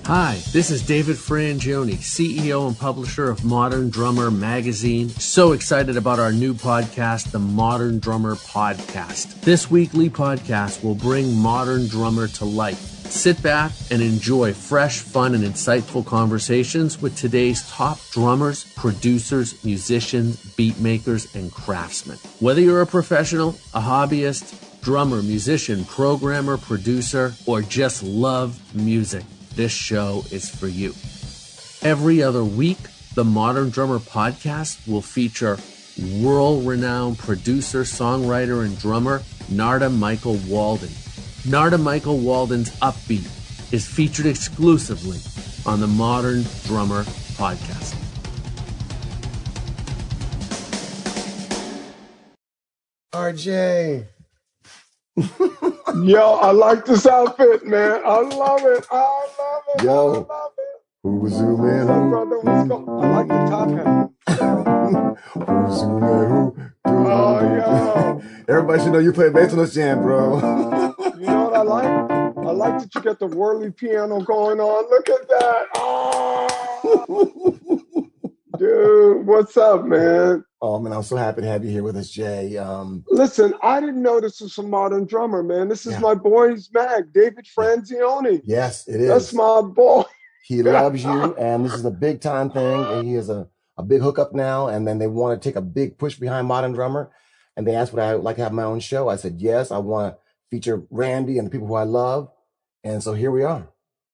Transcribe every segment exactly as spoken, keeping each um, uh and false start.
Hi, this is David Frangione, C E O and publisher of Modern Drummer Magazine. So excited about our new podcast, the Modern Drummer Podcast. This weekly podcast will bring Modern Drummer to life. Sit back and enjoy fresh, fun, and insightful conversations with today's top drummers, producers, musicians, beat makers, and craftsmen. Whether you're a professional, a hobbyist, drummer, musician, programmer, producer, or just love music, this show is for you. Every other week, the Modern Drummer Podcast will feature world-renowned producer, songwriter, and drummer Narada Michael Walden. Narada Michael Walden's Upbeat is featured exclusively on the Modern Drummer Podcast. R J. Yo, I like this outfit, man. I love it. I love it. Yo. I love it. Who's zooming? What's up, brother? What's going on? I like the top hat. Who's zooming? Who? Oh, yo. Everybody should know you play bass on this jam, bro. You know what I like? I like that you got the whirly piano going on. Look at that. Oh. Dude, what's up, man? Oh, man, I'm so happy to have you here with us, Jay. Um, Listen, I didn't know this was a Modern Drummer, man. This is Yeah. my boy's mag, David Frangione. yes, it is. That's my boy. He loves you, and this is a big time thing. And he is a, a big hookup now, and then they want to take a big push behind Modern Drummer. And they asked would I like to have my own show. I said, yes, I want to feature Randy and the people who I love. And so here we are.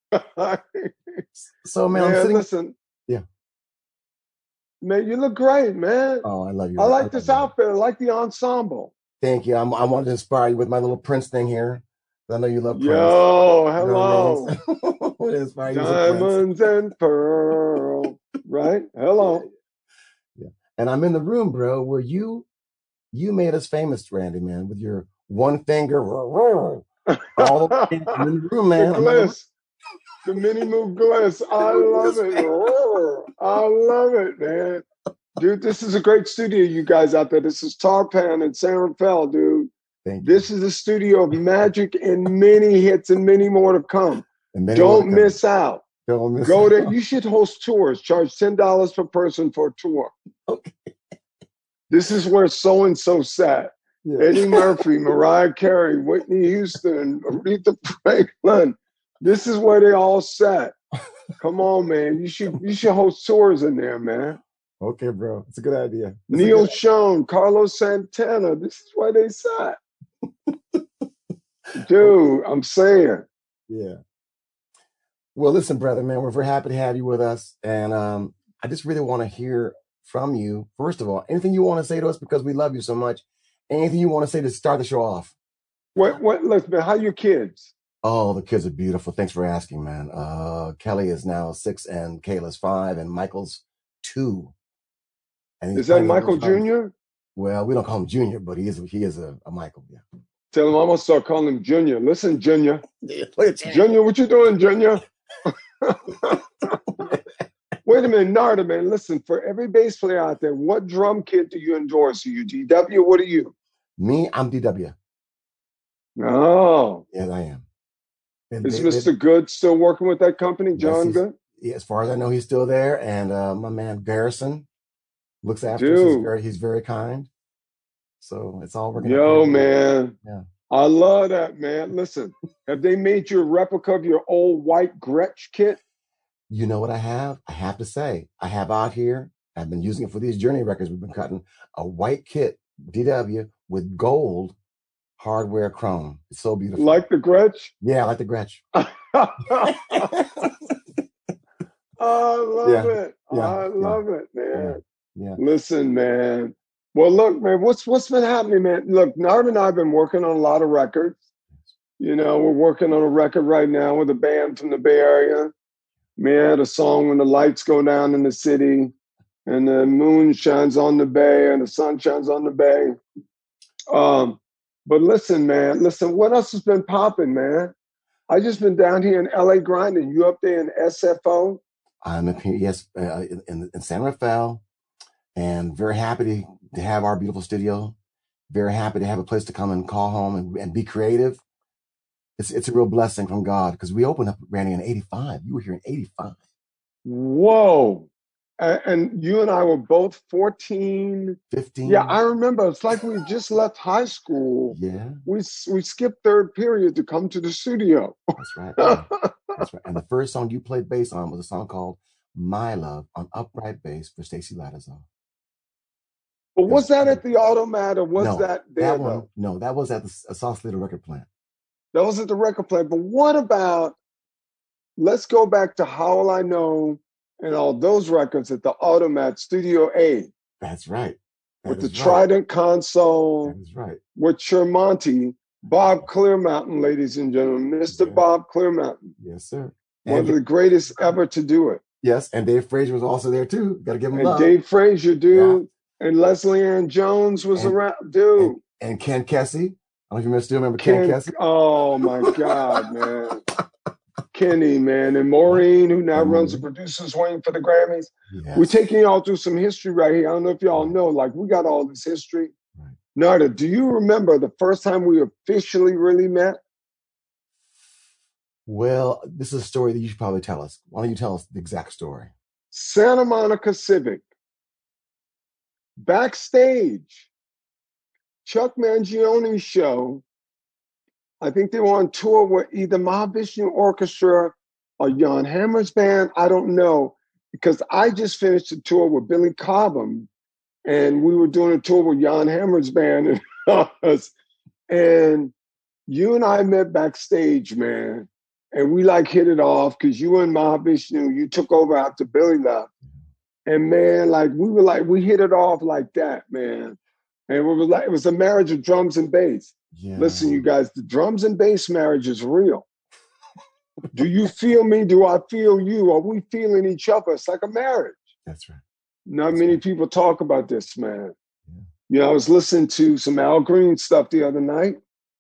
So, man, I'm Man, sitting. listen. Yeah. Man, you look great, man. Oh, I love you. I like love this you. outfit. I like the ensemble. Thank you. I'm, I wanted to inspire you with my little Prince thing here. I know you love Prince. Yo, You know hello. what I mean? I wanted to inspire you with Prince. Diamonds and pearl. Right? Hello. Yeah. And I'm in the room, bro, where you you made us famous, Randy, man, with your one finger. All the way. I'm in the room, man. The I'm in the- gliss. The mini move gliss. I love it. I love it, man. Dude, this is a great studio, you guys out there. This is Tarpan and San Rafael, dude. Thank you. This is a studio of magic and many hits and many more to come. And many Don't more to come. miss out. Don't miss Go out. there. You should host tours. Charge ten dollars per person for a tour. Okay. This is where so-and-so sat. Yeah. Eddie Murphy, Mariah Carey, Whitney Houston, Aretha Franklin. This is where they all sat. Come on, man. You should you should host tours in there, man. Okay, bro. It's a good idea. It's a Neil good- Schon, Carlos Santana. This is where they sat. Dude, I'm saying. Yeah. Well, listen, brother, man, we're very happy to have you with us. And um, I just really want to hear from you. First of all, anything you want to say to us, because we love you so much. Anything you want to say to start the show off? What what look, man, how your kids? Oh, the kids are beautiful. Thanks for asking, man. Uh, Kelly is now six and Kayla's five and Michael's two. And he's Is that playing with Michael those drums. Junior? Well, we don't call him Junior, but he is he is a, a Michael. Yeah. Tell him I'm gonna start calling him Junior. Listen, Junior. Look at you. Junior, what you doing, Junior? Wait a minute, Narda, man. Listen, for every bass player out there, what drum kit do you endorse? Are you D W? What are you? Me, I'm D W. No. Yes, I am. And Is they- Mister they- Good still working with that company, John Yes, he's- Good? yeah, as far as I know, he's still there. And uh, my man Garrison looks after us. He's Dude. very, he's very kind. So it's all working out Yo, very well. man. Yeah. I love that, man. Listen, have they made you a replica of your old white Gretsch kit? You know what I have? I have to say, I have out here, I've been using it for these Journey records we've been cutting, a white kit, D W, with gold hardware chrome. It's so beautiful. Like the Gretsch? Yeah, I like the Gretsch. I love Yeah, it. yeah, I yeah, love it, man. Yeah. Listen, man. Well, look, man, what's what's been happening, man? Look, Narv and I have been working on a lot of records. You know, we're working on a record right now with a band from the Bay Area. Man, a song when the lights go down in the city and the moon shines on the bay and the sun shines on the bay. Um, but listen, man, listen, what else has been popping, man? I just been down here in L A grinding. You up there in S F O? I'm up here, yes, uh, in, in, in San Rafael, and very happy to, to have our beautiful studio. Very happy to have a place to come and call home and, and be creative. it's it's a real blessing from God because we opened up, Randy, in eighty-five. You were here in eighty-five. Whoa. And, and you and I were both fourteen. fifteen. Yeah, I remember. It's like we just left high school. Yeah. We we skipped third period to come to the studio. That's right. Yeah. That's right. And the first song you played bass on was a song called My Love on upright bass for Stacy Lattisaw. But was that at the Automat or was no, that there? That one, though? no, that was at the Sauce Little record plant. That was at the record plant. But what about, let's go back to How Will I Know and all those records at the Automat Studio A. That's right. That with the right. Trident console. That is right. With Tremonti, Bob Clearmountain, ladies and gentlemen, Mister Yeah. Bob Clearmountain. Yes, sir. One and of the greatest ever to do it. Yes, and Dave Frazier was also there too. Got to give him and love. Dave Frazier, dude. Yeah. And Leslie Ann Jones was and, around, dude. And, and Ken Kesey. I don't know if you still remember Ken, Ken Kesey. Oh, my God, man. Kenny, man. And Maureen, who now mm-hmm. runs the producers wing for the Grammys. Yes. We're taking y'all through some history right here. I don't know if y'all know, like, we got all this history. Right. Narda, do you remember the first time we officially really met? Well, this is a story that you should probably tell us. Why don't you tell us the exact story? Santa Monica Civic. Backstage. Chuck Mangione's show. I think they were on tour with either Mahavishnu Orchestra or Jan Hammer's band. I don't know. Because I just finished a tour with Billy Cobham. And we were doing a tour with Jan Hammer's band and us. And you and I met backstage, man. And we like hit it off because you and Mahavishnu, you took over after Billy left. And man, like we were like, we hit it off like that, man. And it was like, it was a marriage of drums and bass. Yeah. Listen, you guys, the drums and bass marriage is real. Do you feel me? Do I feel you? Are we feeling each other? It's like a marriage. That's right. Not That's many right. people talk about this, man. Yeah. You know, I was listening to some Al Green stuff the other night.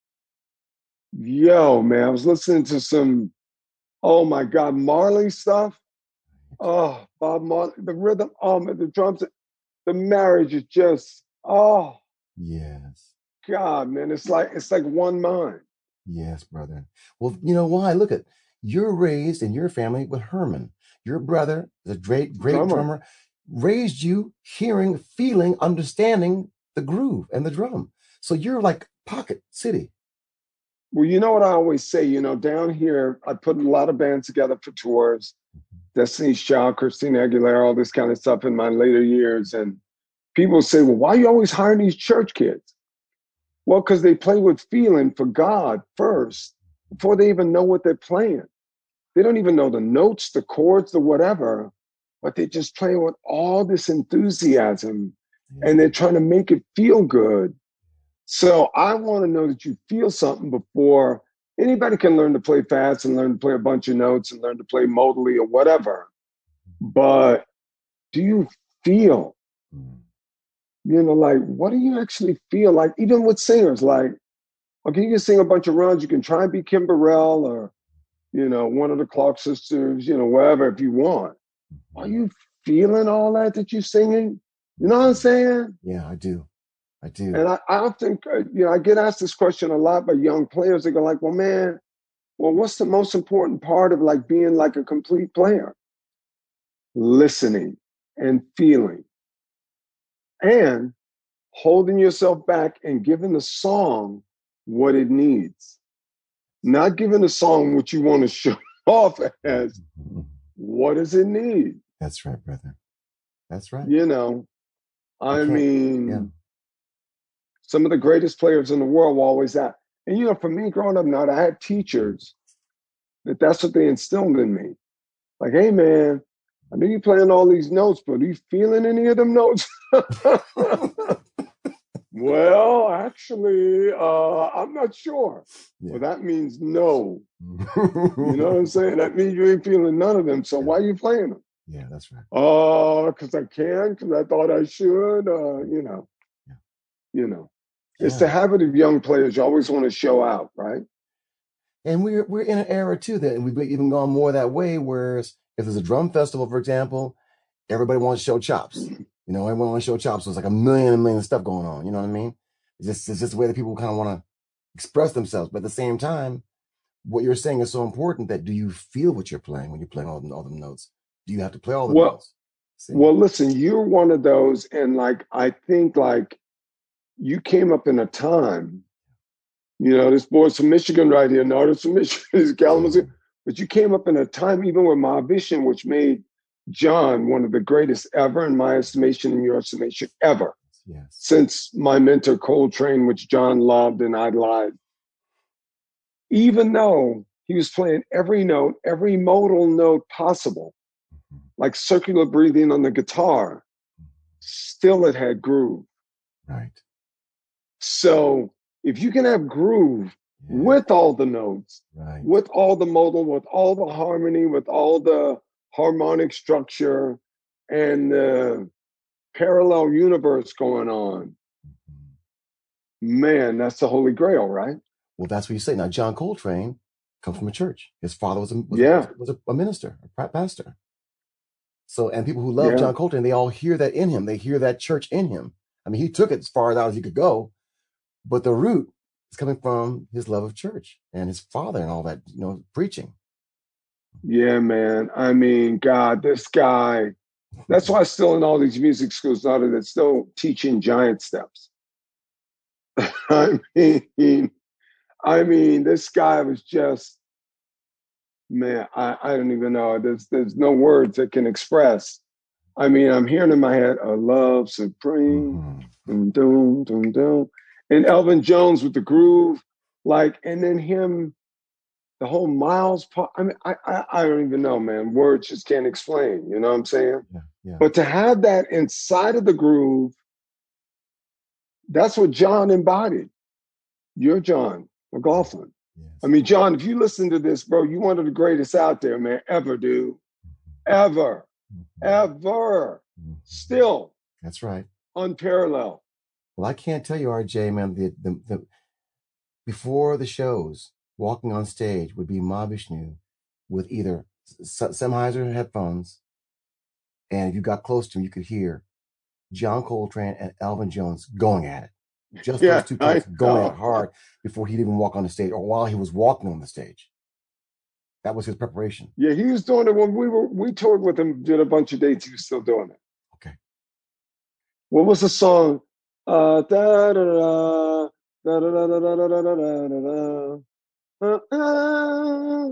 Yo, man, I was listening to some, oh my God, Marley stuff. Oh, Bob Marley, the rhythm, um, the drums, the marriage is just, oh. Yes. God, man, it's like, it's like one mind. Yes, brother. Well, you know why? Look at, you're raised in your family with Herman. Your brother is a great, great drummer. drummer, raised you hearing, feeling, understanding the groove and the drum. So you're like pocket city. Well, you know what I always say, you know, down here, I put a lot of bands together for tours, Destiny's Child, Christina Aguilera, all this kind of stuff in my later years. And people say, well, why are you always hiring these church kids? Well, because they play with feeling for God first, before they even know what they're playing. They don't even know the notes, the chords, the whatever, but they just play with all this enthusiasm and they're trying to make it feel good. So I want to know that you feel something before anybody can learn to play fast and learn to play a bunch of notes and learn to play modally or whatever. But do you feel, you know, like, what do you actually feel like? Even with singers, like, okay, you can sing a bunch of runs. You can try and be Kim Burrell or, you know, one of the Clark sisters, you know, wherever if you want. Are you feeling all that that you're singing? You know what I'm saying? Yeah, I do. I do. And I, I often, you know, I get asked this question a lot by young players. They go like, well, man, well, what's the most important part of like being like a complete player? Listening and feeling and holding yourself back and giving the song what it needs. Not giving the song what you want to show off as. What does it need? That's right, brother. That's right. You know, I okay. mean, yeah. Some of the greatest players in the world were always that. And, you know, for me growing up now, I had teachers that that's what they instilled in me. Like, hey, man, I know you're playing all these notes, but are you feeling any of them notes? Well, actually, uh, I'm not sure. Yeah. Well, that means no. You know what I'm saying? That means you ain't feeling none of them. So yeah. Why are you playing them? Yeah, that's right. Oh, uh, because I can, because I thought I should, uh, you know. Yeah. You know. Yeah. It's the habit of young players. You always want to show out, right? And we're we're in an era, too, that we've even gone more that way, whereas if there's a drum festival, for example, everybody wants to show chops. You know, everyone wants to show chops. So it's like a million and a million stuff going on. You know what I mean? It's just, it's just the way that people kind of want to express themselves. But at the same time, what you're saying is so important that do you feel what you're playing when you're playing all, all the notes? Do you have to play all the Well, notes? See? well, listen, you're one of those, and like I think like you came up in a time, you know, this boy's from Michigan right here. No, this from Michigan, he's Kalamazoo. But you came up in a time, even with Mahavishnu, which made John one of the greatest ever, in my estimation, in your estimation, ever. Yes. Since my mentor Coltrane, which John loved and idolized. Even though he was playing every note, every modal note possible, mm-hmm. like circular breathing on the guitar, mm-hmm. still it had groove. Right. So if you can have groove yeah. with all the notes, right. with all the modal, with all the harmony, with all the harmonic structure and the parallel universe going on, mm-hmm. man, that's the Holy Grail, right? Well, that's what you say. Now, John Coltrane comes from a church. His father was a, was, yeah. was a, a minister, a pastor. So, and people who love yeah. John Coltrane, they all hear that in him. They hear that church in him. I mean, he took it as far out as he could go, but the root is coming from his love of church and his father and all that, you know, preaching. Yeah, man. I mean, God, this guy, that's why still in all these music schools now they're still teaching giant steps. I mean, I mean, this guy was just, man, I, I don't even know. There's there's no words that can express. I mean, I'm hearing in my head, a love supreme, mm-hmm. doom, doom, doom. And Elvin Jones with the groove, like, and then him, the whole Miles part. I mean, I, I I don't even know, man. Words just can't explain. You know what I'm saying? Yeah, yeah. But to have that inside of the groove, that's what John embodied. You're John McLaughlin. Yes. I mean, John, if you listen to this, bro, you're one of the greatest out there, man, ever, dude. Ever. Mm-hmm. Ever. Mm-hmm. Still. That's right. Unparalleled. Well, I can't tell you, R J, man, the, the, the, before the shows, walking on stage would be Mahavishnu with either Sennheiser headphones, and if you got close to him, you could hear John Coltrane and Elvin Jones going at it. Just yeah, those two guys going at it hard before he'd even walk on the stage or while he was walking on the stage. That was his preparation. Yeah, he was doing it when we were, we toured with him, did a bunch of dates. He was still doing it. Okay. What was the song? Uh, da, da, da, da, da, da, da, da, da, da, da, da. Uh, uh,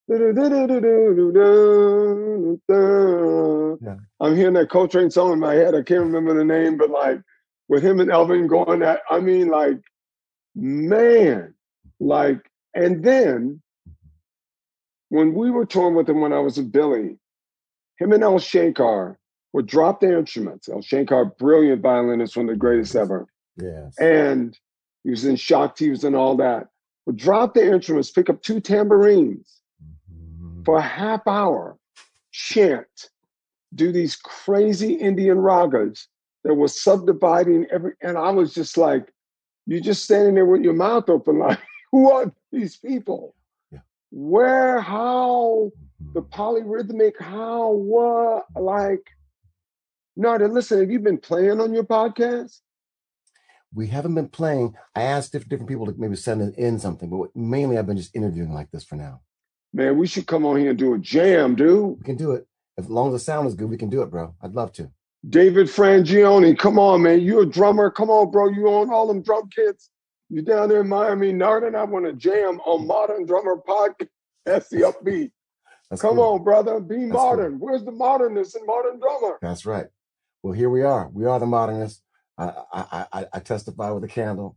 yeah. I'm hearing that Coltrane song in my head. I can't remember the name, but like with him and Elvin going at, I mean, like, man, like, and then when we were touring with him when I was a Billy, him and El Shankar would drop their instruments. El Shankar, brilliant violinist, one of the greatest ever. Yes. And he was in shock teams and all that. Would drop their instruments, pick up two tambourines mm-hmm. for a half hour, chant, do these crazy Indian ragas that was subdividing every, and I was just like, you're just standing there with your mouth open, like, who are these people? Yeah. Where, how, mm-hmm. the polyrhythmic, how, what, like, Narda, listen, have you been playing on your podcast? We haven't been playing. I asked different, different people to maybe send in something, but mainly I've been just interviewing like this for now. Man, we should come on here and do a jam, dude. We can do it. As long as the sound is good, we can do it, bro. I'd love to. David Frangione, come on, man. You're a drummer. Come on, bro. You own all them drum kits. You down there in Miami. Narda and I want to jam on Modern Drummer Podcast. That's the upbeat. That's come cool. on, brother. Be That's modern. Cool. Where's the modernness in Modern Drummer? That's right. Well, here we are. We are the modernists. I, I, I, I testify with a candle.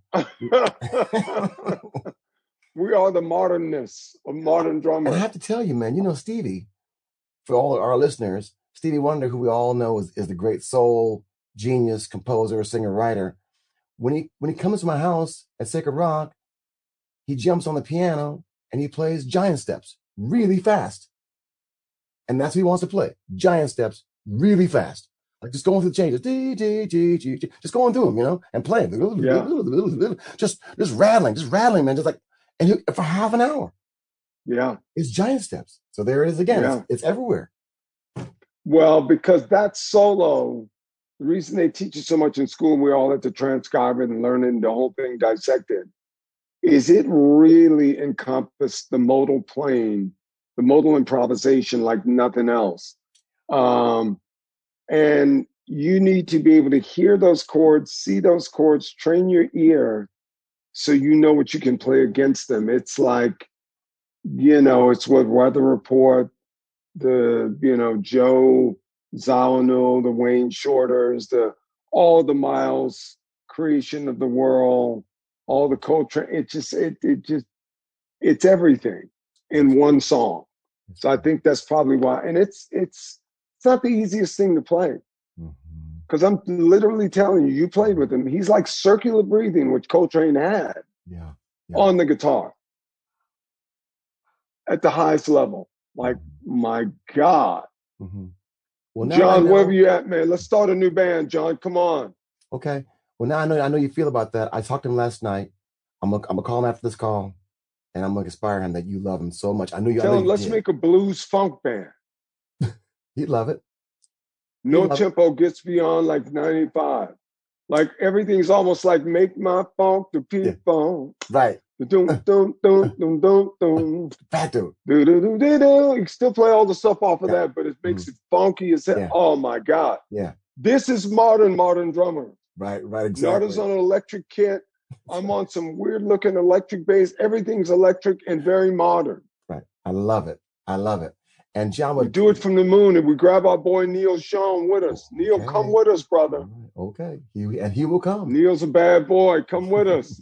We are the modernness of Modern Drummer. And I have to tell you, man, you know, Stevie, for all our listeners, Stevie Wonder, who we all know is, is the great soul genius, composer, singer, writer. When he when he comes to my house at Sacred Rock, he jumps on the piano and he plays giant steps really fast. And that's what he wants to play. Giant steps really fast. Like just going through the changes, D, D, D, D, D, just going through them, you know, and playing. Yeah. Just, just rattling, just rattling, man. Just like, and he, for half an hour. Yeah. It's giant steps. So there it is again. Yeah. It's, it's everywhere. Well, because that solo, the reason they teach you so much in school, we all had to transcribe it and learn it and the whole thing dissected, is it really encompassed the modal plane, the modal improvisation like nothing else. Um, and you need to be able to hear those chords, see those chords, train your ear so you know what you can play against them. It's like, you know, it's what Weather Report, the, you know, Joe Zawinul, the Wayne Shorters, the all the Miles creation of the world, all the Coltrane. It just, it, it just, it's everything in one song. So I think that's probably why. And it's, it's, it's not the easiest thing to play. Because I'm literally telling you, you played with him. He's like circular breathing, which Coltrane had yeah, yeah. on the guitar at the highest level. Like, mm-hmm. my God. Mm-hmm. Well, now John, know, wherever you at, man, let's start a new band, John. Come on. Okay. Well, now I know I know you feel about that. I talked to him last night. I'm gonna I'm gonna call him after this call, and I'm gonna inspire him that you love him so much. I knew you. Tell I know him you let's did. make a blues funk band. He'd love it. No tempo gets beyond like ninety-five. Like everything's almost like make my funk the peak yeah. funk. Right. Dun, dun, dun, dun, dun, dun. Fat dude. Do, do, do, do, do. You can still play all the stuff off of yeah. that, but it makes mm. it funky as hell. Yeah. Oh my God. Yeah. This is modern, modern drummer. Right, right, exactly. Narda's on an electric kit. I'm on some weird looking electric bass. Everything's electric and very modern. Right. I love it. I love it. And John would we do it from the moon, and we grab our boy Neil Sean with us. Okay. Neil, come with us, brother. Right. Okay, he, and he will come. Neil's a bad boy. Come with us.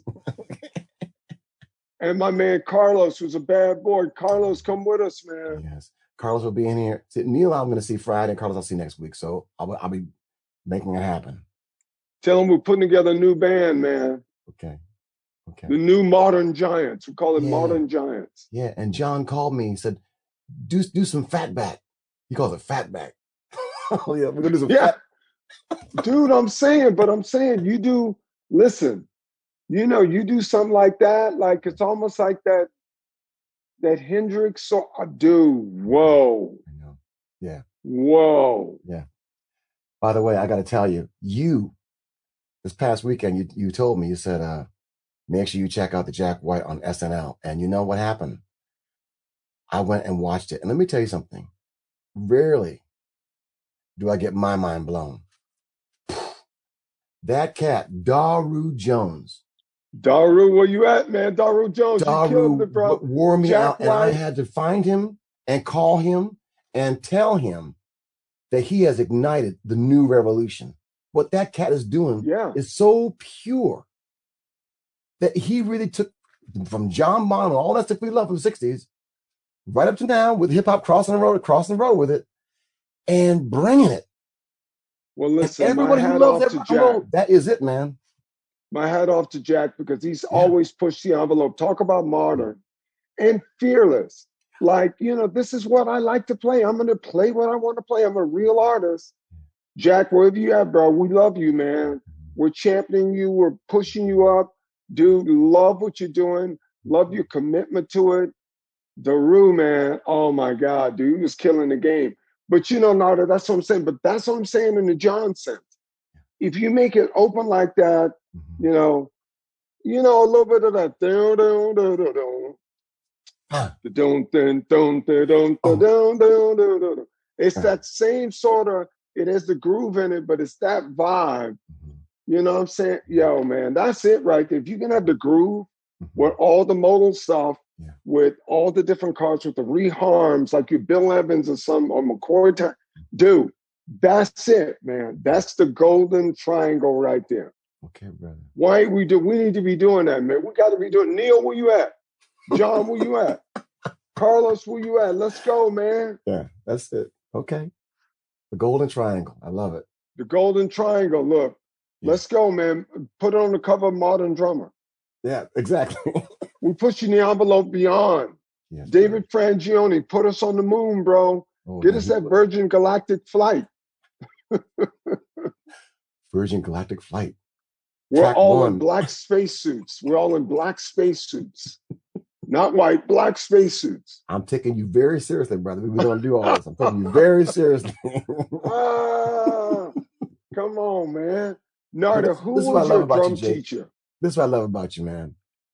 And my man Carlos, who's a bad boy. Carlos, come with us, man. Yes, Carlos will be in here. Neil, I'm going to see Friday. Carlos, I'll see next week. So I'll, I'll be making it happen. Tell him we're putting together a new band, man. Okay. Okay. The new Modern Giants. We call it yeah. Modern Giants. Yeah. And John called me and said, do, do some fatback. He calls it fatback. Oh, yeah. We're going to do some yeah. fat. Dude, I'm saying, but I'm saying you do, listen, you know, you do something like that. Like it's almost like that, that Hendrix. So, uh, dude, whoa. I know. Yeah. Whoa. Yeah. By the way, I got to tell you, you, this past weekend, you you told me, you said, uh, make sure you check out the Jack White on S N L. And you know what happened? I went and watched it. And let me tell you something. Rarely do I get my mind blown. That cat, Daru Jones. Daru, where you at, man? Daru Jones, Daru you killed it, bro. wore me Jack out, White. And I had to find him and call him and tell him that he has ignited the new revolution. What that cat is doing yeah. is so pure that he really took from John Bonham and all that stuff we love from the sixties right up to now with hip hop crossing the road, crossing the road with it and bringing it. Well, listen, and everybody who loves that rock and roll, that is it, man. My hat off to Jack because he's yeah. always pushed the envelope. Talk about modern and fearless. Like, you know, this is what I like to play. I'm going to play what I want to play. I'm a real artist. Jack, wherever you at, bro, we love you, man. We're championing you. We're pushing you up. Dude, love what you're doing. Love your commitment to it. Daru, man, oh my God, dude, he was killing the game. But you know, Narda, that's what I'm saying. But that's what I'm saying in the John sense. If you make it open like that, you know, you know, a little bit of that. Dun, dun, dun, dun, dun. Huh. Dun, dun, dun, dun, dun, dun, dun, dun, dun, dun. It's that same sort of, it has the groove in it, but it's that vibe. You know what I'm saying? Yo, man, that's it right there. If you can have the groove with all the modal stuff, yeah. with all the different cards, with the reharms, like your Bill Evans or some, or McCoy, time, dude, that's it, man. That's the golden triangle right there. Okay, brother. Why we do? We need to be doing that, man. We got to be doing. Neil, where you at? John, where you at? Carlos, where you at? Let's go, man. Yeah, that's it. Okay. The golden triangle. I love it. The golden triangle. Look, yeah. Let's go, man. Put it on the cover of Modern Drummer. Yeah, exactly. We're pushing the envelope beyond. Yes, David right. Frangioni, put us on the moon, bro. Oh, Get us that Virgin Galactic flight. Virgin Galactic flight. We're Track all one. in black spacesuits. We're all in black spacesuits. Not white, black spacesuits. I'm taking you very seriously, brother. We don't do all this. I'm taking you very seriously. ah, come on, man. Narda, who this was your drum you, teacher? This is what I love about you, man.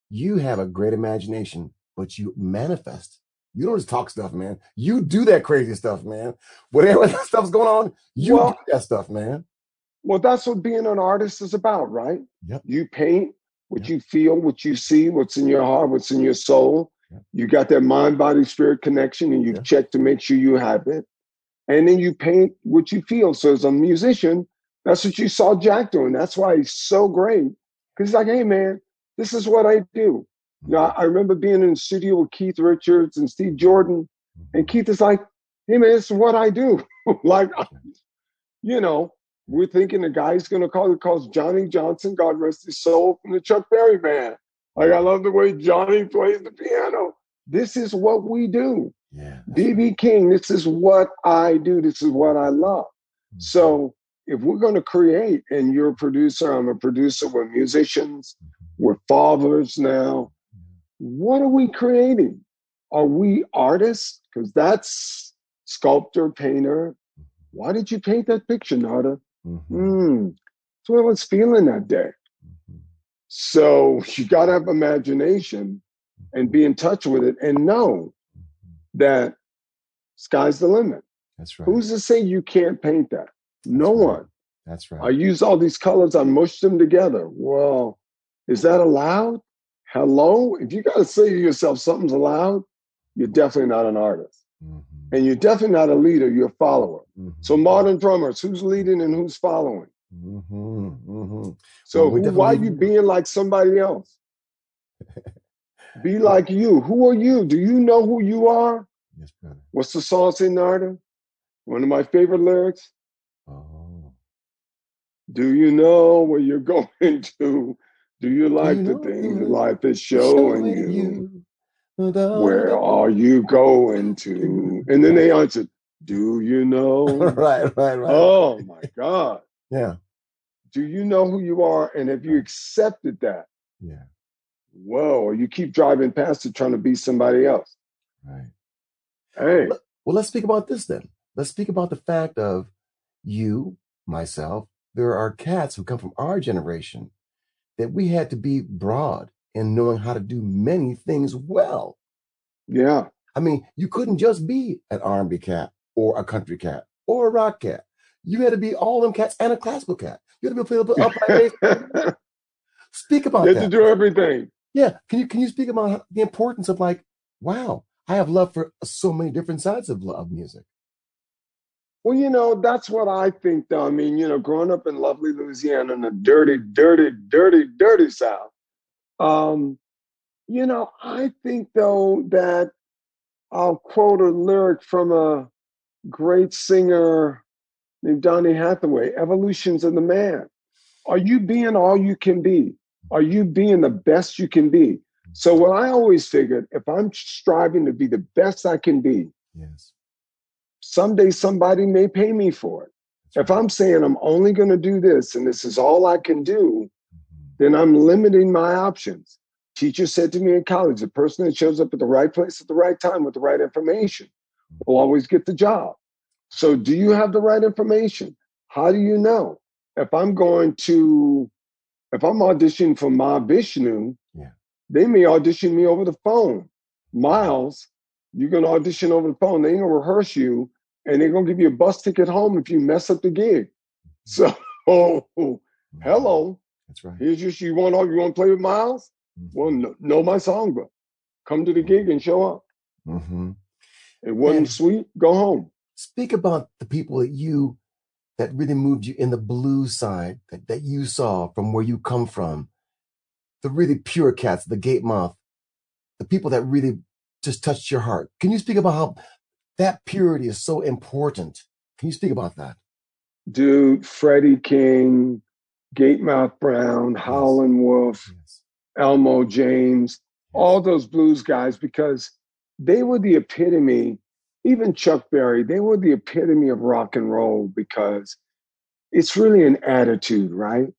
You have a great imagination, but you manifest. You don't just talk stuff, man. You do that crazy stuff, man. Whatever that stuff's going on, you Well, do that stuff, man. well, that's what being an artist is about, right? Yep. You paint what Yep. you feel, what you see, what's in your heart, what's in your soul. Yep. You got that mind, body, spirit connection, and you've Yep. checked to make sure you have it. And then you paint what you feel. So as a musician, that's what you saw Jack doing. That's why he's so great. Because he's like, hey, man, this is what I do. You know, I, I remember being in the studio with Keith Richards and Steve Jordan. And Keith is like, hey, man, this is what I do. Like, you know, we're thinking the guy's going to call it calls Johnny Johnson, God rest his soul, from the Chuck Berry Band. Like, I love the way Johnny plays the piano. This is what we do. Yeah. B B right. King, this is what I do. This is what I love. Mm-hmm. So if we're going to create, and you're a producer, I'm a producer, we're musicians, we're fathers now, what are we creating? Are we artists? Because that's sculptor, painter. Why did you paint that picture, Nada? Mm-hmm. Mm, that's what I was feeling that day. Mm-hmm. So you got to have imagination and be in touch with it and know that sky's the limit. That's right. Who's to say you can't paint that? No That's right. one. That's right. I use all these colors, I mush them together. Well, is that allowed? Hello? If you got to say to yourself something's allowed, you're definitely not an artist. Mm-hmm. And you're definitely not a leader, you're a follower. Mm-hmm. So modern drummers, who's leading and who's following? Mm-hmm. Mm-hmm. So well, who, why are you being like somebody else? Be like you. Who are you? Do you know who you are? Yes, brother. What's the song say, Narda? One of my favorite lyrics. Oh. Do you know where you're going to? Do you like Do you the things that life is showing, showing you? you? Where are you going to? And then they answered, do you know? right, right, right. Oh, my God. Yeah. Do you know who you are? And have you accepted that? Yeah. Whoa, or you keep driving past it trying to be somebody else. Right. Hey. Well, well, let's speak about this then. Let's speak about the fact of you, myself. There are cats who come from our generation that we had to be broad in knowing how to do many things well. Yeah. I mean, you couldn't just be an R and B cat or a country cat or a rock cat. You had to be all them cats and a classical cat. You had to be able to play upright bass. Speak about you that. had to do everything. Yeah. Can you can you speak about the importance of, like, wow, I have love for so many different sides of love music? Well, you know, that's what I think, though. I mean, you know, growing up in lovely Louisiana in the dirty, dirty, dirty, dirty South, um, you know, I think, though, that I'll quote a lyric from a great singer named Donny Hathaway, Evolutions of the Man. Are you being all you can be? Are you being the best you can be? So what I always figured, if I'm striving to be the best I can be, yes, someday somebody may pay me for it. If I'm saying I'm only going to do this and this is all I can do, then I'm limiting my options. Teacher said to me in college, the person that shows up at the right place at the right time with the right information will always get the job. So do you have the right information? How do you know? If I'm going to, if I'm auditioning for Ma Vishnu, yeah, they may audition me over the phone. Miles, you're going to audition over the phone. They ain't going to rehearse you, and they're going to give you a bus ticket home if you mess up the gig. So, oh, hello. That's right. Here's just, you want, you want to play with Miles? Mm-hmm. Well, no, know my songbook. Come to the gig and show up. Mm-hmm. It wasn't and sweet, go home. Speak about the people that you, that really moved you in the blues side, that, that you saw from where you come from. The really pure cats, the Gatemoth, the people that really just touched your heart. Can you speak about how that purity is so important? Can you speak about that? Dude, Freddie King, Gatemoth Brown, yes. Howlin' Wolf, yes. Elmo James, yes. all those blues guys, because they were the epitome, even Chuck Berry, they were the epitome of rock and roll, because it's really an attitude, right?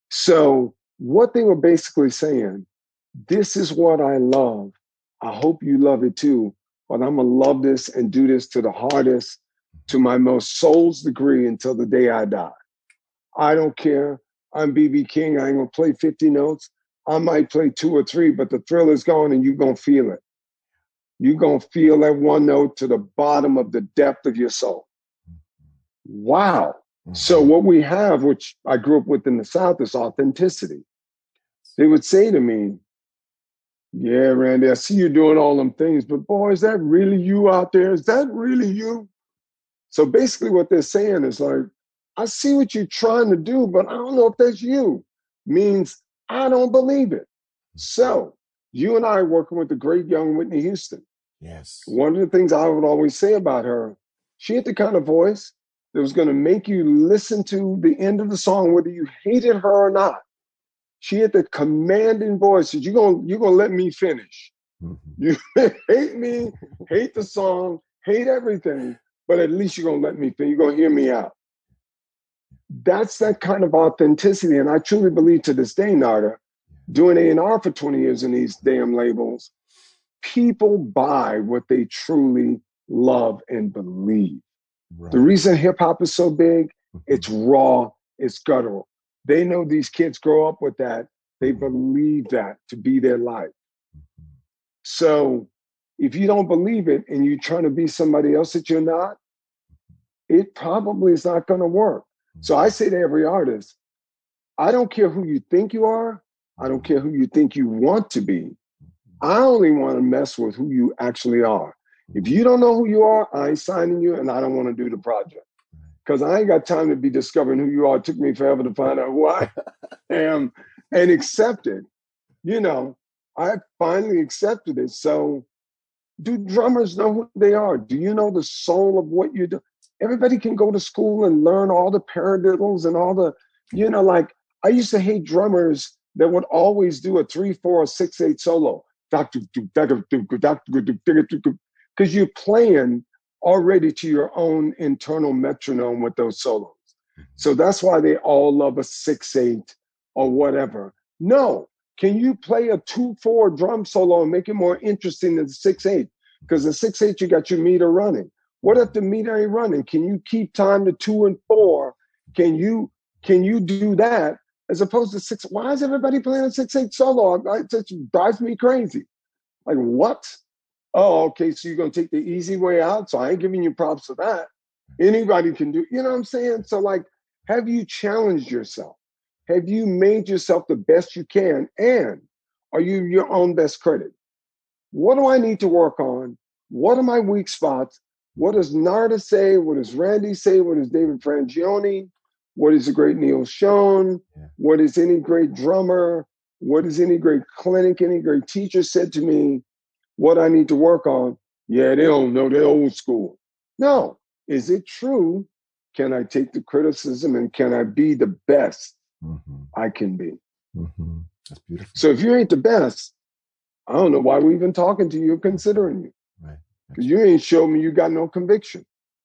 So what they were basically saying, this is what I love. I hope you love it too, but I'm gonna love this and do this to the hardest, to my most soul's degree until the day I die. I don't care. I'm B B King. I ain't gonna play fifty notes. I might play two or three, but the thrill is gone and you're going to feel it. You're going to feel that one note to the bottom of the depth of your soul. Wow. Mm-hmm. So what we have, which I grew up with in the South, is authenticity. They would say to me, yeah, Randy, I see you doing all them things, but boy, is that really you out there? Is that really you? So basically what they're saying is like, I see what you're trying to do, but I don't know if that's you. Means I don't believe it. So you and I are working with the great young Whitney Houston. Yes. One of the things I would always say about her, she had the kind of voice that was going to make you listen to the end of the song, whether you hated her or not. She had the commanding voice that you're going you're gonna let me finish. Mm-hmm. You hate me, hate the song, hate everything, but at least you're going to let me finish. You're going to hear me out. That's that kind of authenticity. And I truly believe to this day, Narda, doing A and R for twenty years in these damn labels, people buy what they truly love and believe. Right. The reason hip hop is so big, it's raw, it's guttural. They know these kids grow up with that. They believe that to be their life. So if you don't believe it and you're trying to be somebody else that you're not, it probably is not going to work. So I say to every artist, I don't care who you think you are. I don't care who you think you want to be. I only want to mess with who you actually are. If you don't know who you are, I ain't signing you and I don't want to do the project. Because I ain't got time to be discovering who you are. It took me forever to find out who I am and accept it. You know, I finally accepted it. So do drummers know who they are? Do you know the soul of what you do? Everybody can go to school and learn all the paradiddles and all the, you know, like I used to hate drummers that would always do a three, four, or six, eight solo. Because you're playing already to your own internal metronome with those solos. So that's why they all love a six, eight or whatever. No, can you play a two, four drum solo and make it more interesting than the six, eight? Because the six, eight, you got your meter running. What if the meter ain't running? Can you keep time to two and four? Can you can you do that as opposed to six? Why is everybody playing a six, eight solo? It just drives me crazy. Like what? Oh, okay, so you're going to take the easy way out? So I ain't giving you props for that. Anybody can do, you know what I'm saying? So like, have you challenged yourself? Have you made yourself the best you can? And are you your own best critic? What do I need to work on? What are my weak spots? What does Narda say? What does Randy say? What does David Frangioni? What is the great Neil Schon? Yeah. What is any great drummer? What is any great clinic, any great teacher said to me? What I need to work on? Yeah, they don't know. They're old school. No. Is it true? Can I take the criticism and can I be the best mm-hmm. I can be? Mm-hmm. That's beautiful. So if you ain't the best, I don't know why we're even talking to you or considering you. Right. Because you ain't showed me you got no conviction.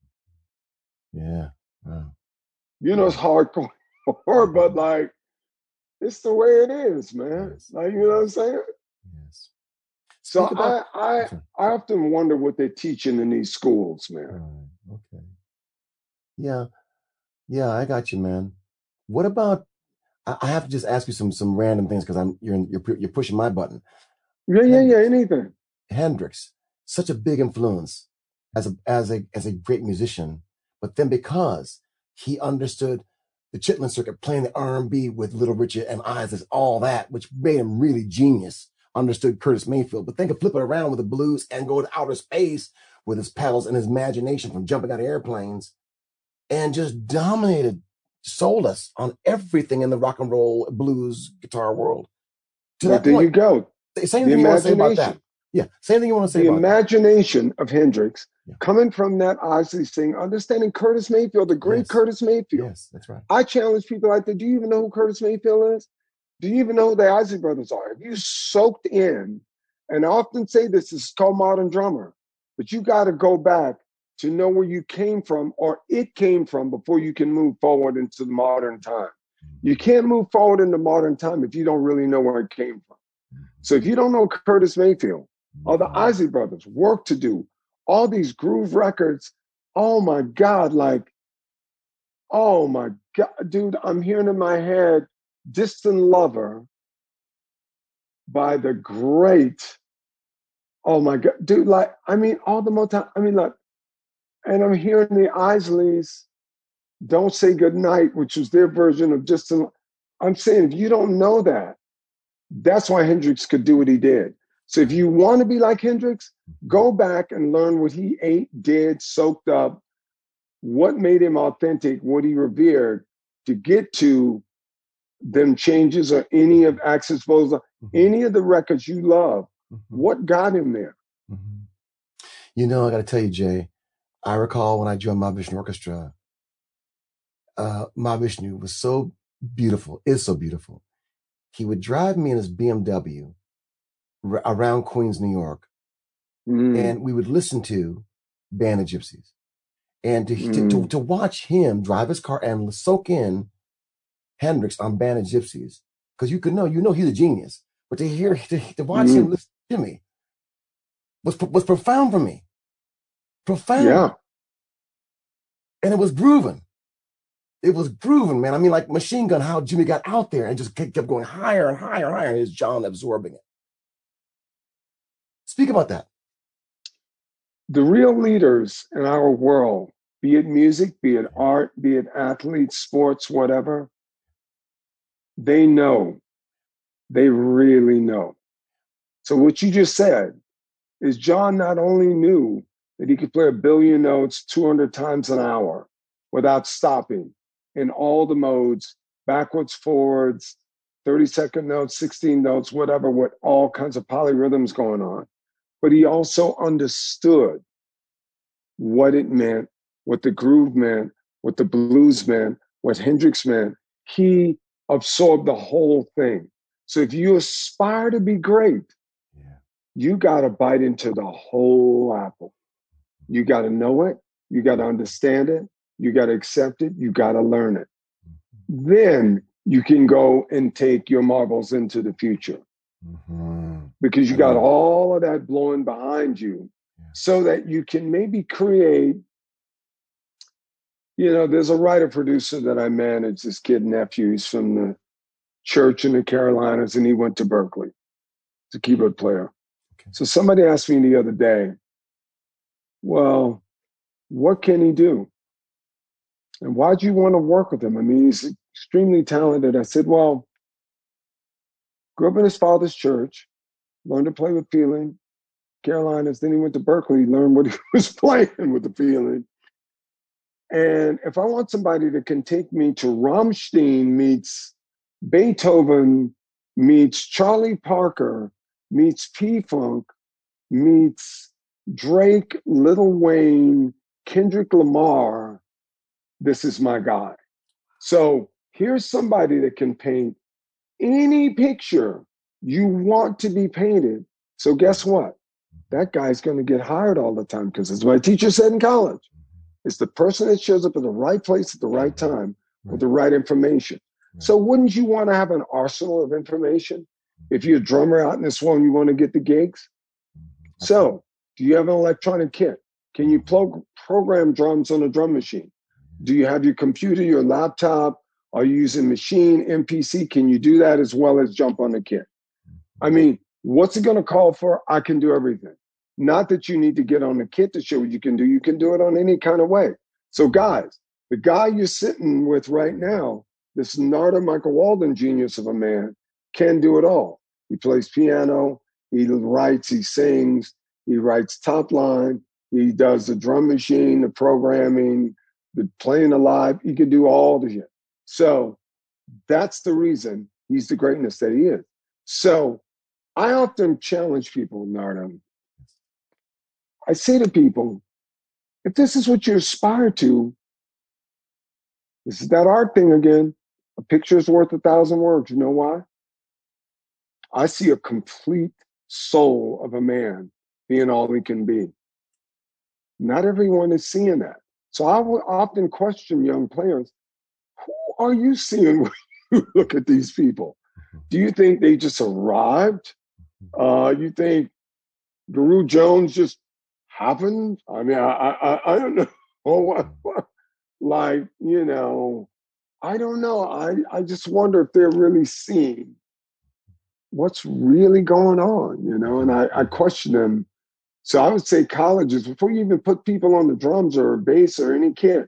Yeah. Wow. You know, it's hardcore, but like, it's the way it is, man. Yes. Like, you know what I'm saying? Yes. So about, I, I, okay. I often wonder what they're teaching in these schools, man. Right. Okay. Yeah. Yeah, I got you, man. What about, I have to just ask you some some random things because I'm you're you're you're pushing my button. Yeah, yeah, yeah, anything. Hendrix, such a big influence as a as a as a great musician, but then because he understood the Chitlin circuit, playing the R and B with Little Richard and Isaacs, all that, which made him really genius, understood Curtis Mayfield. But then could flip it around with the blues and go to outer space with his pedals and his imagination from jumping out of airplanes and just dominated, sold us on everything in the rock and roll blues guitar world. To well, that there point, you go. Same thing you want to say about that. Yeah, same thing you want to say the about imagination that. of Hendrix yeah. coming from that Ozzy thing, understanding Curtis Mayfield, the great yes. Curtis Mayfield. Yes, that's right. I challenge people out there. Do you even know who Curtis Mayfield is? Do you even know who the Ozzy brothers are? Have you soaked in? And I often say this, this is called Modern Drummer, but you got to go back to know where you came from or it came from before you can move forward into the modern time. You can't move forward into modern time if you don't really know where it came from. So if you don't know Curtis Mayfield or the Ozzy brothers, Work to Do, all these groove records, oh my God, like, oh my God, dude, I'm hearing in my head, Distant Lover, by the great, oh my God, dude, like, I mean, all the Motown, I mean, look, and I'm hearing the Isleys, Don't Say Goodnight, which was their version of Just, a, I'm saying, if you don't know that, that's why Hendrix could do what he did. So if you want to be like Hendrix, go back and learn what he ate, did, soaked up, what made him authentic, what he revered, to get to them changes or any of Axis Boza, mm-hmm. any of the records you love. Mm-hmm. What got him there? Mm-hmm. You know, I got to tell you, Jay, I recall when I joined Mahavishnu Orchestra, uh, Mahavishnu was so beautiful, is so beautiful. He would drive me in his B M W r- around Queens, New York, mm. and we would listen to Band of Gypsies. And to, mm. to, to, to watch him drive his car and soak in Hendrix on Band of Gypsies, because you could know, you know he's a genius, but to hear, to, to watch mm. him listen to me was, was profound for me. Profound. Yeah. And it was grooving. It was grooving, man. I mean, like Machine Gun, how Jimmy got out there and just kept going higher and higher and higher, and his John absorbing it. Speak about that. The real leaders in our world, be it music, be it art, be it athletes, sports, whatever, they know. They really know. So what you just said is John not only knew that he could play a billion notes two hundred times an hour without stopping in all the modes, backwards, forwards, thirty second notes, sixteen notes, whatever, with all kinds of polyrhythms going on. But he also understood what it meant, what the groove meant, what the blues meant, what Hendrix meant. He absorbed the whole thing. So if you aspire to be great, yeah. you got to bite into the whole apple. You got to know it. You got to understand it. You got to accept it. You got to learn it. Then you can go and take your marbles into the future. Mm-hmm. Because you got all of that blowing behind you, yeah. so that you can maybe create, you know, there's a writer producer that I manage, this kid nephew, he's from the church in the Carolinas, and he went to Berkeley. He's a keyboard player. Okay. So somebody asked me the other day, well, what can he do? And why'd you want to work with him? I mean, he's extremely talented. I said, well, grew up in his father's church, learned to play with feeling, Carolinas, then he went to Berkeley, learned what he was playing with the feeling. And if I want somebody that can take me to Rammstein meets Beethoven meets Charlie Parker meets P-Funk meets Drake, Lil Wayne, Kendrick Lamar, this is my guy. So here's somebody that can paint any picture you want to be painted. So guess what? That guy's going to get hired all the time, because as my teacher said in college, it's the person that shows up in the right place at the right time with the right information. So wouldn't you want to have an arsenal of information if you're a drummer out in this world and you want to get the gigs? So do you have an electronic kit? Can you plug, program drums on a drum machine? Do you have your computer, your laptop? Are you using machine, M P C? Can you do that as well as jump on the kit? I mean, what's it going to call for? I can do everything. Not that you need to get on the kit to show what you can do. You can do it on any kind of way. So guys, the guy you're sitting with right now, this Narada Michael Walden genius of a man, can do it all. He plays piano, he writes, he sings, he writes top line, he does the drum machine, the programming, the playing the live. He can do all the shit. So that's the reason he's the greatness that he is. So I often challenge people, Narada. I say to people, if this is what you aspire to, this is that art thing again. A picture is worth a thousand words. You know why? I see a complete soul of a man being all he can be. Not everyone is seeing that. So I will often question young players, who are you seeing when you look at these people? Do you think they just arrived? Uh, you think Guru Jones just happened? I mean, I I, I don't know. Oh, what, what? Like, you know, I don't know. I, I just wonder if they're really seeing what's really going on, you know? And I, I question them. So I would say colleges, before you even put people on the drums or bass or any kid,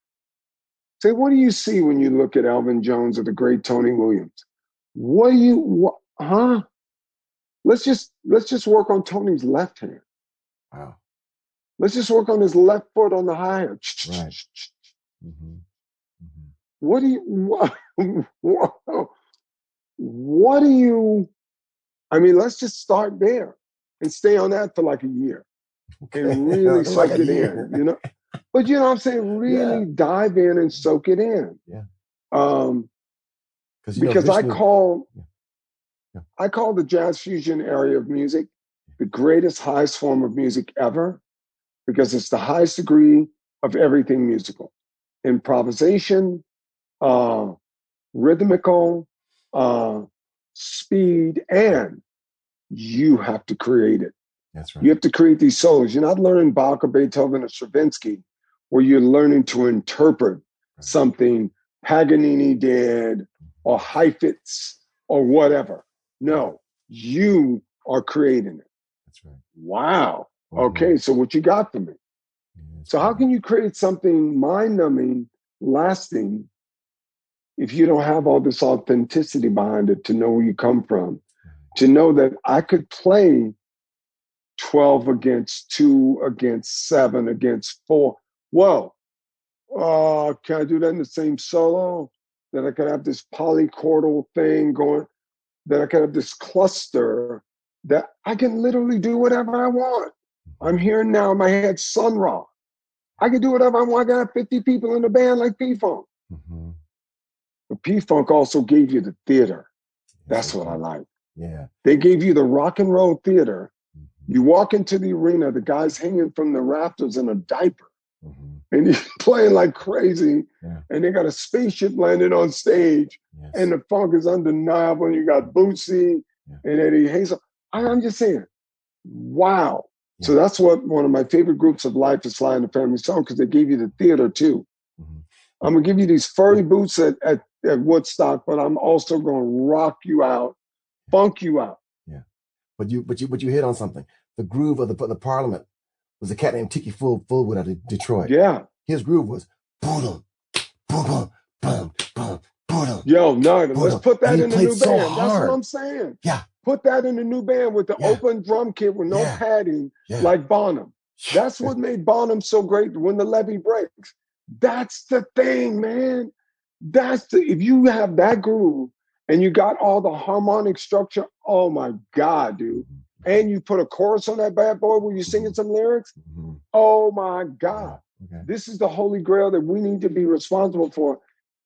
say, what do you see when you look at Elvin Jones or the great Tony Williams? What do you, what, huh? Let's just, let's just work on Tony's left hand. Wow. Let's just work on his left foot on the hi-hat. Right. Mm-hmm. Mm-hmm. What do you, what, what, what do you, I mean, let's just start there and stay on that for like a year. Okay. And really soak like it year. in, you know? But you know what I'm saying? Really yeah. dive in and soak it in. Yeah. Um, you because know, I call, yeah. Yeah. I call the jazz fusion area of music the greatest, highest form of music ever, because it's the highest degree of everything musical. Improvisation, uh, rhythmical, uh, speed, and you have to create it. That's right. You have to create these solos. You're not learning Bach or Beethoven or Stravinsky, where you're learning to interpret right. something Paganini did or Heifetz or whatever. No, you are creating it. That's right. Wow. Mm-hmm. Okay, so what you got for me? Yes, so how can you create something mind-numbing, lasting, if you don't have all this authenticity behind it to know where you come from, to know that I could play twelve against two, against seven, against four. Whoa, uh, can I do that in the same solo? That I could have this polychordal thing going, that I could have this cluster that I can literally do whatever I want. I'm hearing now in my head Sun Ra. I can do whatever I want. I got fifty people in the band like P-Funk. Mm-hmm. But P-Funk also gave you the theater. That's what I like. Yeah. They gave you the rock and roll theater. Mm-hmm. You walk into the arena, the guy's hanging from the rafters in a diaper. Mm-hmm. And he's playing like crazy. Yeah. And they got a spaceship landing on stage. Yes. And the funk is undeniable. And you got Bootsy yeah. and Eddie Hazel. I'm just saying, wow. Yeah. So that's what one of my favorite groups of life is Sly and the Family Stone, because they gave you the theater too. Mm-hmm. I'm going to give you these furry boots at, at, at Woodstock, but I'm also going to rock you out, funk you out. Yeah. But you but you, but you hit on something. The groove of the, the Parliament was a cat named Tiki Full, Fullwood out of Detroit. Yeah. His groove was boom, boom, boom, boom, boom, boom. Yo, no, let's put that in the new so band. Hard. That's what I'm saying. Yeah. Put that in the new band with the yeah. open drum kit with no yeah. padding, yeah. like Bonham. That's what made Bonham so great when the levee breaks. That's the thing, man. That's the, if you have that groove and you got all the harmonic structure, oh my God, dude. And you put a chorus on that bad boy where you're singing some lyrics, mm-hmm. oh my God. Okay. This is the holy grail that we need to be responsible for.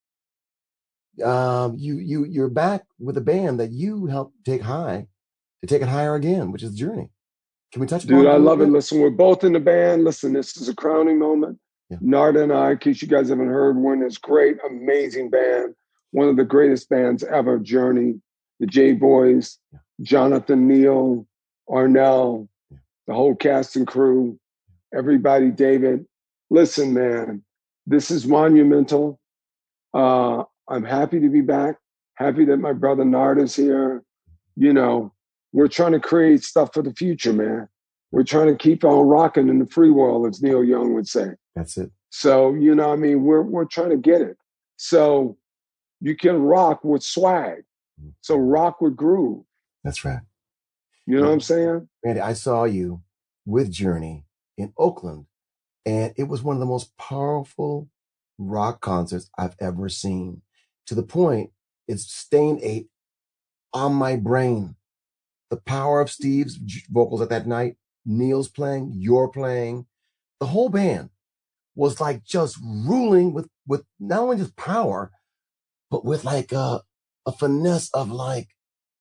Um, you you you're back with a band that you helped take high, to take it higher again, which is Journey. Can we touch upon Dude, it? I love it. Listen, we're both in the band. Listen, this is a crowning moment. Yeah. Narda and I, in case you guys haven't heard, we're in this great, amazing band. One of the greatest bands ever, Journey, the J Boys, yeah. Jonathan Neal, Arnell, yeah. the whole cast and crew, everybody, David. Listen, man, this is monumental. Uh, I'm happy to be back. Happy that my brother Narda's here. You know, we're trying to create stuff for the future, man. We're trying to keep on rocking in the free world, as Neil Young would say. That's it. So, you know, I mean, we're we're trying to get it. So you can rock with swag. So rock with groove. That's right. You know yeah. what I'm saying? Randy, I saw you with Journey in Oakland, and it was one of the most powerful rock concerts I've ever seen. To the point, it's stained a on my brain. The power of Steve's vocals at that night, Neil's playing, you're playing, the whole band was like just ruling with, with not only just power, but with like a, a finesse of like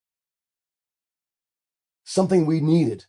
something we needed.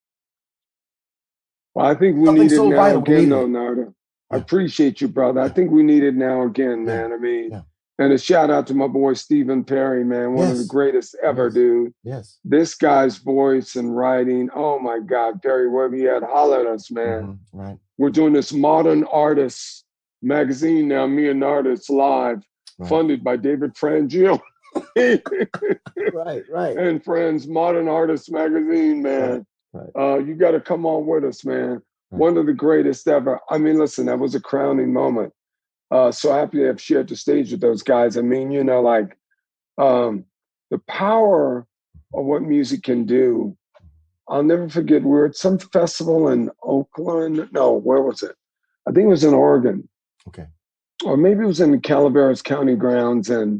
Well, I think we something need it so now vital, again, though, Narda. I appreciate you, brother. I think we need it now again, man. I mean, yeah. and a shout out to my boy Stephen Perry, man, one yes. of the greatest ever, yes. dude. Yes. This guy's voice and writing, oh my God, Perry, wherever you at, holler at us, man. Mm-hmm. Right. We're doing this Modern Artists magazine now, me and Narda, it's live, right. funded by David Frangio. Right, right. And friends, Modern Artists Magazine, man. Right, right. Uh, you got to come on with us, man. Right. One of the greatest ever. I mean, listen, that was a crowning moment. Uh, so happy to have shared the stage with those guys. I mean, you know, like um, the power of what music can do. I'll never forget, we were at some festival in Oakland. No, where was it? I think it was in Oregon. Okay. Or maybe it was in the Calaveras County grounds. And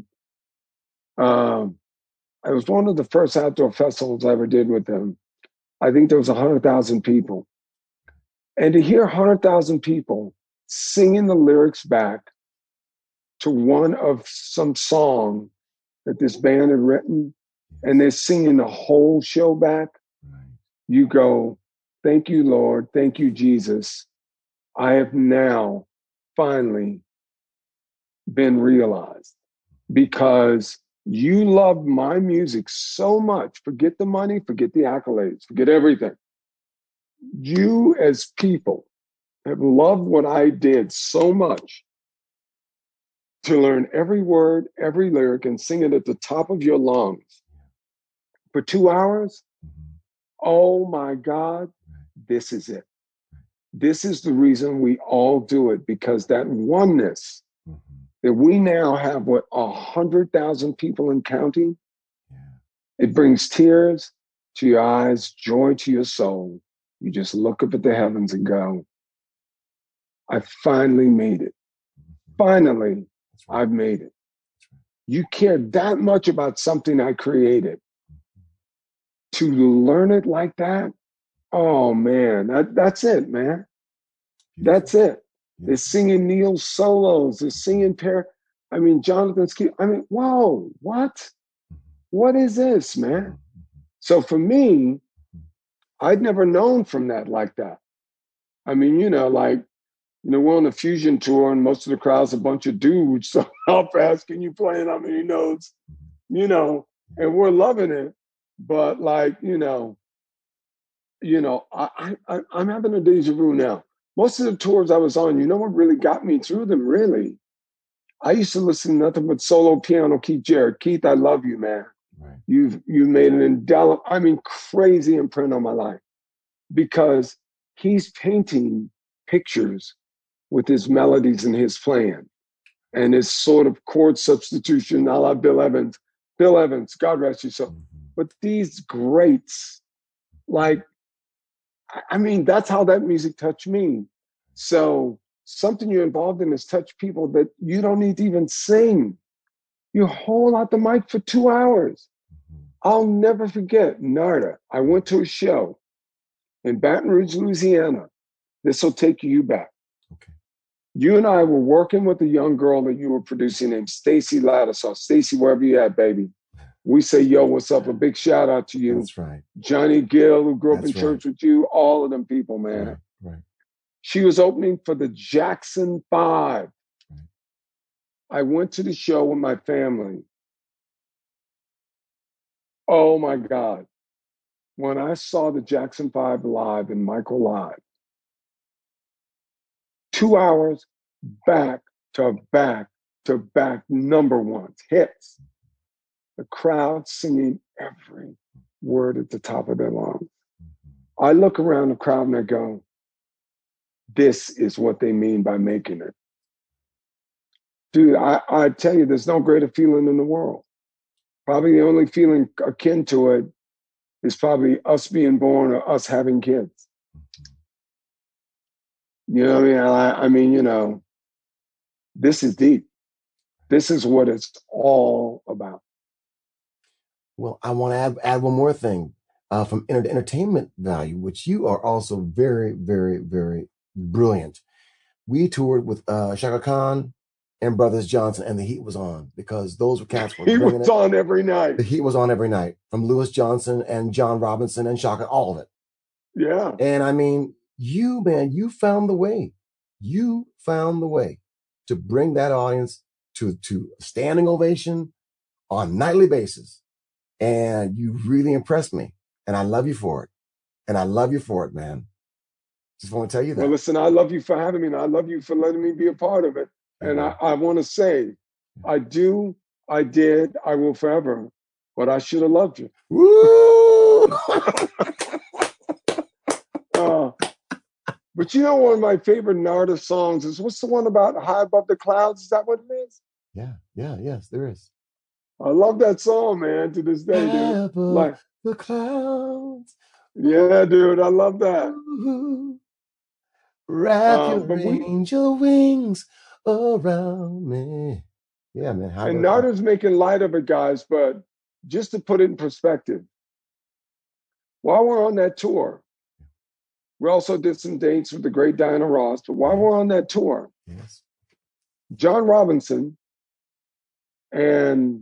um, it was one of the first outdoor festivals I ever did with them. I think there was one hundred thousand people. And to hear one hundred thousand people singing the lyrics back to one of some song that this band had written, and they're singing the whole show back, you go, thank you, Lord. Thank you, Jesus. I have now finally been realized because you love my music so much. Forget the money, forget the accolades, forget everything. You as people have loved what I did so much to learn every word, every lyric, and sing it at the top of your lungs for two hours. Oh my God, this is it. This is the reason we all do it, because that oneness that we now have, what, a hundred thousand people and counting, it brings tears to your eyes, joy to your soul. You just look up at the heavens and go, I finally made it. Finally, I've made it. You care that much about something I created. To learn it like that, oh man, that, that's it, man. That's it. They're singing Neil solos. They're singing pair. I mean, Jonathan's key. I mean, whoa, what? What is this, man? So for me, I'd never known from that like that. I mean, you know, like, you know, we're on a fusion tour and most of the crowd's a bunch of dudes. So how fast can you play and how many notes? You know, and we're loving it. But like, you know, you know, I, I, I'm having a deja vu now. Most of the tours I was on, you know what really got me through them, really? I used to listen to nothing but solo piano, Keith Jarrett. Keith, I love you, man. Right. You've you've made an indelible, I mean, crazy imprint on my life because he's painting pictures with his melodies and his playing and his sort of chord substitution, a la Bill Evans. Bill Evans, God rest your soul. But these greats, like, I mean, that's how that music touched me. So something you're involved in is touch people that you don't need to even sing. You hold out the mic for two hours. I'll never forget Narda. I went to a show in Baton Rouge, Louisiana. This will take you back. Okay. You and I were working with a young girl that you were producing named Stacy Ladisaw. Stacy, wherever you at, baby. We say, yo, what's up? A big shout out to you. That's right. Johnny Gill, who grew up That's in church right. with you, all of them people, man. Right, right. She was opening for the Jackson Five. Right. I went to the show with my family. Oh my God. When I saw the Jackson Five live and Michael live, two hours back to back to back number ones, hits. The crowd singing every word at the top of their lungs. I look around the crowd and I go, this is what they mean by making it. Dude, I, I tell you, there's no greater feeling in the world. Probably the only feeling akin to it is probably us being born or us having kids. You know what I mean? I, I mean, you know, this is deep. This is what it's all about. Well, I want to add, add one more thing uh, from enter- entertainment value, which you are also very, very, very brilliant. We toured with uh, Shaka Khan and Brothers Johnson, and the heat was on because those were cats were he bringing was it. on every night. The heat was on every night from Lewis Johnson and John Robinson and Shaka, all of it. Yeah. And I mean, you, man, you found the way. You found the way to bring that audience to, to a standing ovation on a nightly basis. And you really impressed me. And I love you for it. And I love you for it, man. Just want to tell you that. Well, listen, I love you for having me. And I love you for letting me be a part of it. And I, I want to say, I do, I did. I will forever. But I should have loved you. Woo! uh, but you know, one of my favorite Narda songs is, what's the one about High Above the Clouds? Is that what it is? Yeah, yeah, yes, there is. I love that song, man, to this day, High dude. above Like, the clouds. yeah, dude, I love that. Ooh, wrap Uh, your but we angel wings around me. Yeah, man. High and above- Narda's making light of it, guys. But just to put it in perspective, while we're on that tour, we also did some dates with the great Diana Ross. But while Yes. we're on that tour, Yes. John Robinson and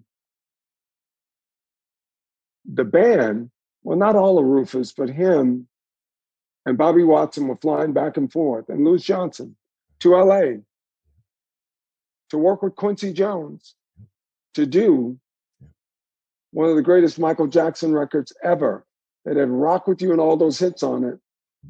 the band, well, not all of Rufus, but him and Bobby Watson were flying back and forth, and Louis Johnson to L A to work with Quincy Jones to do one of the greatest Michael Jackson records ever that had Rock With You and all those hits on it.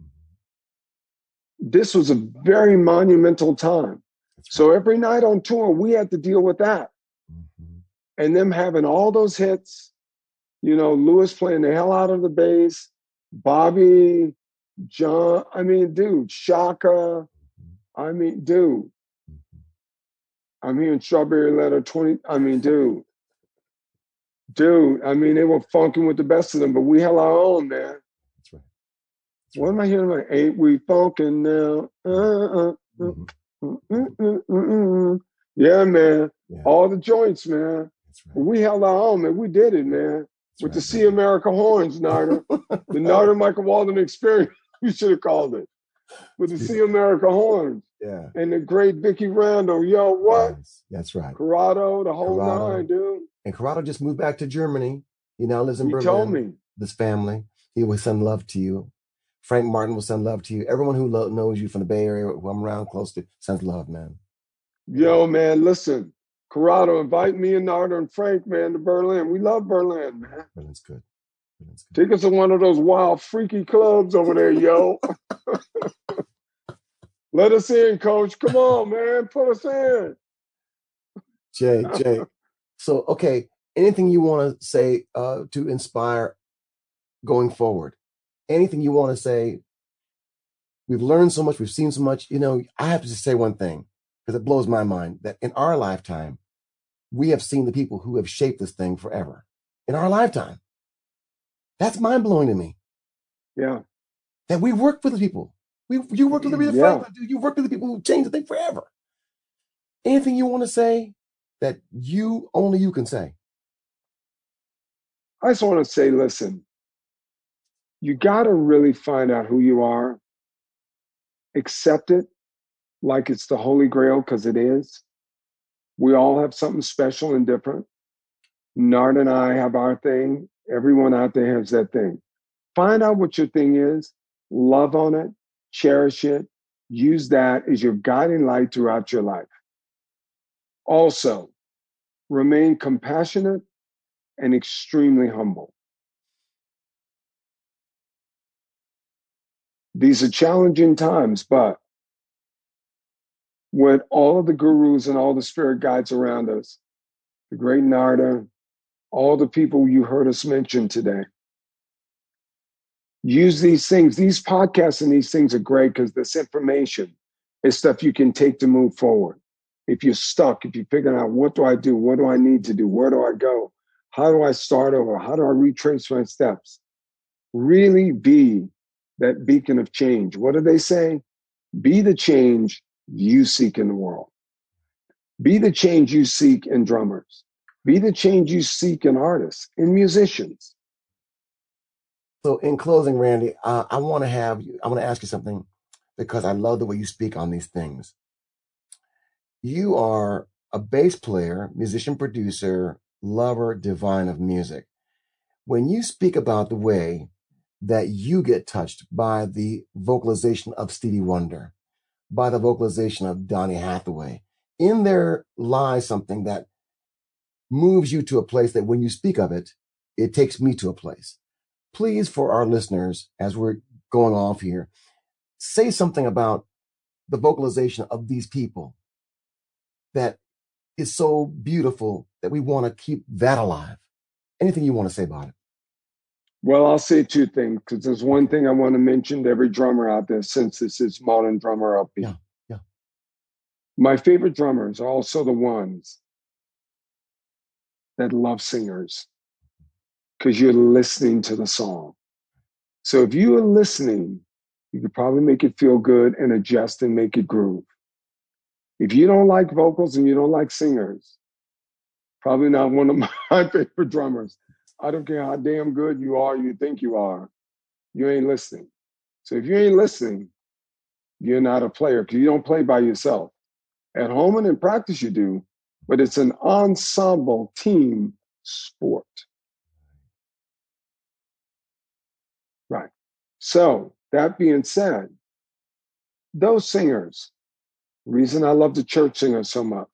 This was a very monumental time. So every night on tour, we had to deal with that. Mm-hmm. And them having all those hits, you know, Louis playing the hell out of the bass, Bobby, John, I mean, dude, Shaka, I mean, dude. I'm hearing Strawberry Letter twenty, I mean, dude. Dude, I mean, they were funking with the best of them, but we held our own, man. That's right. That's What right. am I hearing? Like, ain't we funking now? Uh, uh, mm-hmm. mm, mm, mm, mm, mm. Yeah, man. Yeah. All the joints, man. That's right. We held our own, man. We did it, man. That's with right, the See America horns, Narda. The Narda Michael Walden experience, you should have called it. With the See America horns. Yeah. And the great Vicky Randall. Yo, what? Yes, that's right. Corrado, the whole Corrado. nine, dude. And Corrado just moved back to Germany. He now lives in he Berlin. He told me. This family. He will send love to you. Frank Martin will send love to you. Everyone who lo- knows you from the Bay Area, who I'm around close to, sends love, man. Yo, man, listen. Corrado, invite me and Narda and Frank, man, to Berlin. We love Berlin, man. Berlin's good. Berlin's good. Take us to one of those wild, freaky clubs over there, yo. Let us in, coach. Come on, man. Put us in. Jay, Jay. So, okay, anything you want to say uh, to inspire going forward? Anything you want to say? We've learned so much. We've seen so much. You know, I have to just say one thing, because it blows my mind, that in our lifetime, we have seen the people who have shaped this thing forever. In our lifetime. That's mind-blowing to me. Yeah. That we worked with the people. We, you worked with Aretha yeah. Franklin, dude. You worked with the people who changed the thing forever. Anything you want to say that you, only you can say? I just want to say, listen, you got to really find out who you are. Accept it like it's the Holy Grail, because it is. We all have something special and different. Narda and I have our thing. Everyone out there has that thing. Find out what your thing is. Love on it. Cherish it. Use that as your guiding light throughout your life. Also, remain compassionate and extremely humble. These are challenging times, but with all of the gurus and all the spirit guides around us, the great Narda, all the people you heard us mention today, use these things. These podcasts and these things are great because this information is stuff you can take to move forward. If you're stuck, if you're figuring out, what do I do? What do I need to do? Where do I go? How do I start over? How do I retrace my steps? Really be that beacon of change. What do they say? Be the change you seek in the world. Be the change you seek in drummers. Be the change you seek in artists, in musicians. So in closing, Randy, uh, I want to have you, I want to ask you something, because I love the way you speak on these things. You are a bass player, musician, producer, lover, divine of music. When you speak about the way that you get touched by the vocalization of Stevie Wonder, by the vocalization of Donny Hathaway, in there lies something that moves you to a place that when you speak of it, it takes me to a place. Please, for our listeners, as we're going off here, say something about the vocalization of these people that is so beautiful that we want to keep that alive. Anything you want to say about it? Well, I'll say two things, because there's one thing I want to mention to every drummer out there, since this is Modern Drummer L P. Yeah, yeah. My favorite drummers are also the ones that love singers, because you're listening to the song. So if you are listening, you could probably make it feel good and adjust and make it groove. If you don't like vocals and you don't like singers, probably not one of my favorite drummers. I don't care how damn good you are, you think you are, you ain't listening. So if you ain't listening, you're not a player, because you don't play by yourself. At home and in practice you do, but it's an ensemble team sport. Right. So that being said, those singers, reason I love the church singers so much,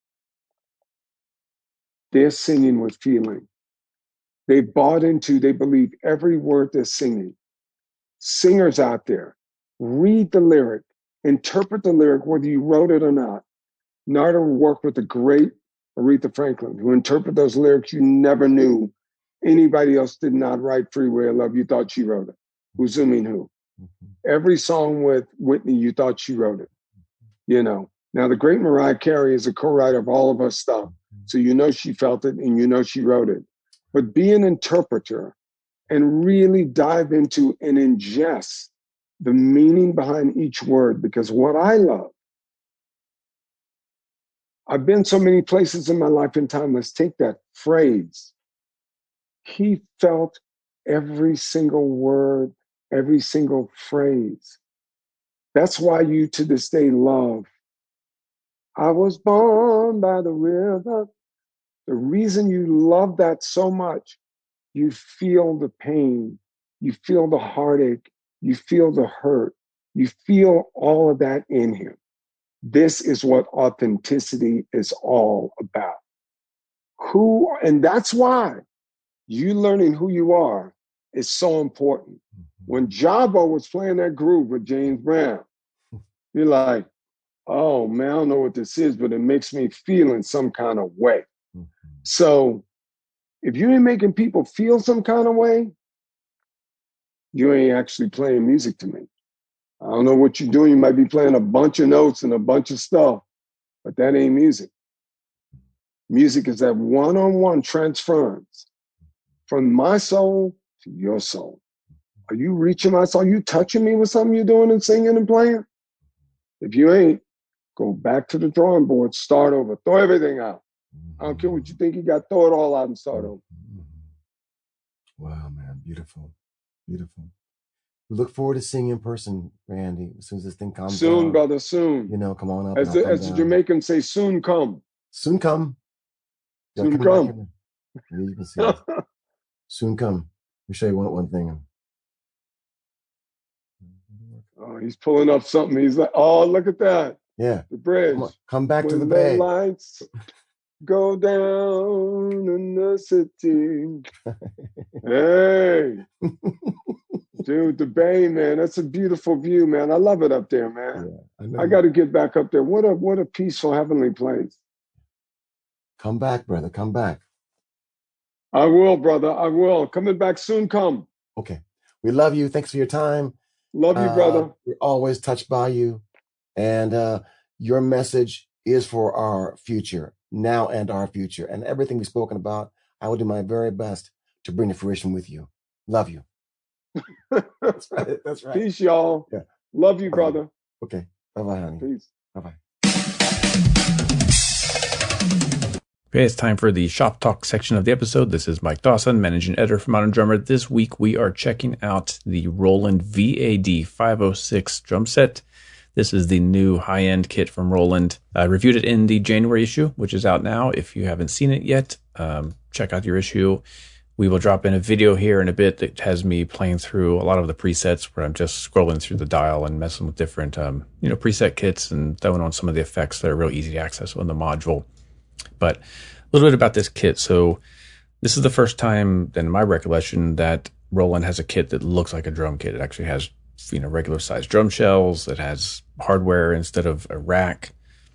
they're singing with feeling. They bought into, they believe every word they're singing. Singers out there, read the lyric, interpret the lyric, whether you wrote it or not. Narada worked with the great Aretha Franklin, who interpreted those lyrics you never knew anybody else did not write Freeway of Love. You thought she wrote it. Who's zooming who? Mm-hmm. Every song with Whitney, you thought she wrote it. You know. Now, the great Mariah Carey is a co-writer of all of her stuff. So you know she felt it and you know she wrote it. But be an interpreter and really dive into and ingest the meaning behind each word. Because what I love, I've been so many places in my life and time. Let's take that phrase. He felt every single word, every single phrase. That's why you to this day love, I was born by the river. The reason you love that so much, you feel the pain, you feel the heartache, you feel the hurt, you feel all of that in him. This is what authenticity is all about. Who, and that's why you learning who you are is so important. When Jabo was playing that groove with James Brown, you're like, oh man, I don't know what this is, but it makes me feel in some kind of way. Mm-hmm. So if you ain't making people feel some kind of way, you ain't actually playing music to me. I don't know what you're doing. You might be playing a bunch of notes and a bunch of stuff, but that ain't music. Music is that one-on-one transference from my soul to your soul. Are you reaching my soul? Are you touching me with something you're doing and singing and playing? If you ain't, go back to the drawing board, start over, throw everything out. I don't care what you think you got, throw it all out and start over. Wow, man, beautiful, beautiful. We look forward to seeing you in person, Randy, as soon as this thing comes. Soon, down. brother, soon. You know, come on up. As the, as the Jamaicans say, soon come. Soon come. Soon come. Maybe you can see it. Soon come. Let me show you one, one thing. Oh, he's pulling up something. He's like, oh, look at that. Yeah. The bridge. Come, on, come back when to the, the bay. Lights go down in the city. Hey. Dude, the bay, man. That's a beautiful view, man. I love it up there, man. Yeah, I, I got to get back up there. What a what a peaceful, heavenly place. Come back, brother. Come back. I will, brother. I will. Coming back soon, come. Okay. We love you. Thanks for your time. Love you, uh, brother. We're always touched by you. And uh, your message is for our future, now and our future. And everything we've spoken about, I will do my very best to bring to fruition with you. Love you. That's right. That's right. Peace, y'all. Yeah. Love you, Bye-bye. brother. Okay. Bye-bye, honey. Peace. Bye-bye. Okay, it's time for the Shop Talk section of the episode. This is Mike Dawson, Managing Editor for Modern Drummer. This week we are checking out the Roland V A D five oh six drum set. This is the new high-end kit from Roland. I reviewed it in the January issue, which is out now. If you haven't seen it yet, um, check out your issue. We will drop in a video here in a bit that has me playing through a lot of the presets where I'm just scrolling through the dial and messing with different um, you know, preset kits and throwing on some of the effects that are real easy to access on the module. But a little bit about this kit. So this is the first time in my recollection that Roland has a kit that looks like a drum kit. It actually has, you know, regular sized drum shells. It has hardware instead of a rack.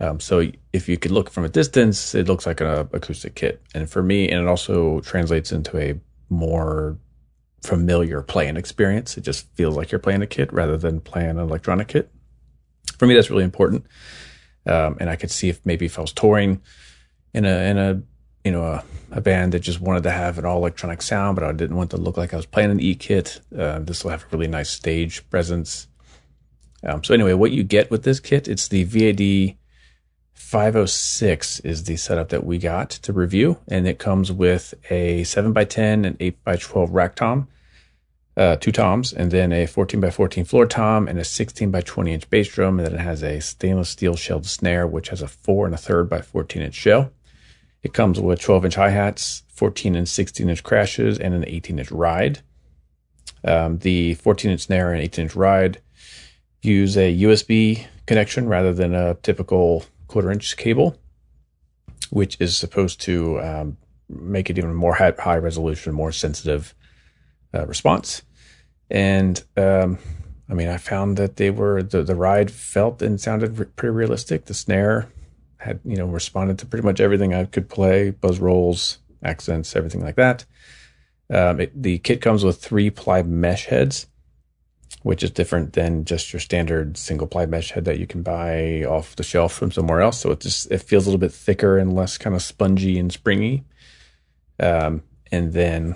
Um, so if you could look from a distance, it looks like an acoustic kit. And for me, and it also translates into a more familiar playing experience. It just feels like you're playing a kit rather than playing an electronic kit. For me, that's really important. Um, and I could see if maybe if I was touring in a in a you know a, a band that just wanted to have an all electronic sound, but I didn't want to look like I was playing an E-kit. Uh, this will have a really nice stage presence. Um, so anyway, what you get with this kit, it's the V A D five oh six is the setup that we got to review, and it comes with a seven by ten and eight by twelve rack tom, uh, two toms, and then a fourteen by fourteen floor tom and a sixteen by twenty inch bass drum, and then it has a stainless steel shelled snare, which has a four and a third by fourteen inch shell. It comes with twelve inch hi-hats, fourteen and sixteen inch crashes, and an eighteen inch ride. Um, the fourteen inch snare and eighteen inch ride use a U S B connection rather than a typical quarter inch cable, which is supposed to um, make it even more high, high resolution, more sensitive uh, response. And um, I mean, I found that they were, the, the ride felt and sounded re- pretty realistic. The snare had, you know, responded to pretty much everything I could play, buzz rolls, accents, everything like that. Um, it, the kit comes with three ply mesh heads, which is different than just your standard single ply mesh head that you can buy off the shelf from somewhere else. So it just, it feels a little bit thicker and less kind of spongy and springy. Um, and then,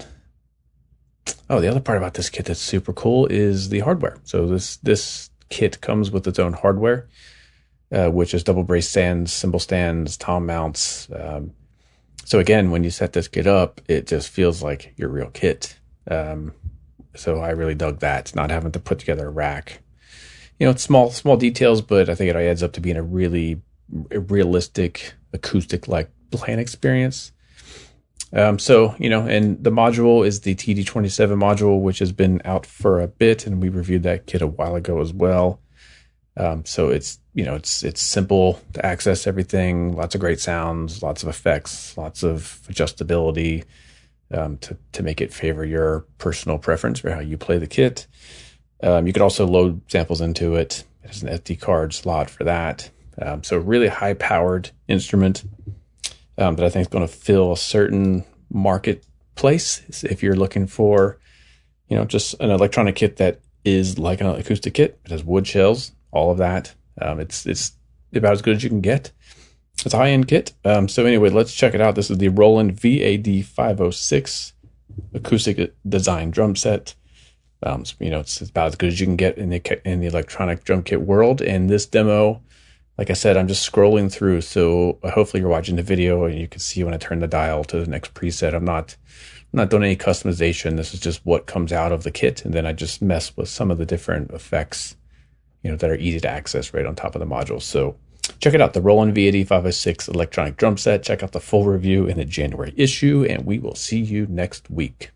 oh, the other part about this kit that's super cool is the hardware. So this, this kit comes with its own hardware, uh, which is double brace stands, cymbal stands, tom mounts. Um, so again, when you set this kit up, it just feels like your real kit. Um, So I really dug that, not having to put together a rack. You know, it's small, small details, but I think it adds up to being a really realistic, acoustic-like playing experience. Um, so, you know, and the module is the T D twenty-seven module, which has been out for a bit, and we reviewed that kit a while ago as well. Um, so it's, you know, it's it's simple to access everything, lots of great sounds, lots of effects, lots of adjustability. Um, to, to make it favor your personal preference for how you play the kit. Um, you could also load samples into it. There's an S D card slot for that. Um, so really high-powered instrument um, that I think is going to fill a certain marketplace. If you're looking for, you know, just an electronic kit that is like an acoustic kit. It has wood shells, all of that. Um, it's it's about as good as you can get. It's a high-end kit. Um, so anyway, let's check it out. This is the Roland V A D five oh six acoustic design drum set. Um, so, you know, it's about as good as you can get in the in the electronic drum kit world. And this demo, like I said, I'm just scrolling through. So hopefully you're watching the video and you can see when I turn the dial to the next preset. I'm not I'm not doing any customization. This is just what comes out of the kit, and then I just mess with some of the different effects, you know, that are easy to access right on top of the module. So check it out, the Roland V A D five oh six electronic drum set. Check out the full review in the January issue, and we will see you next week.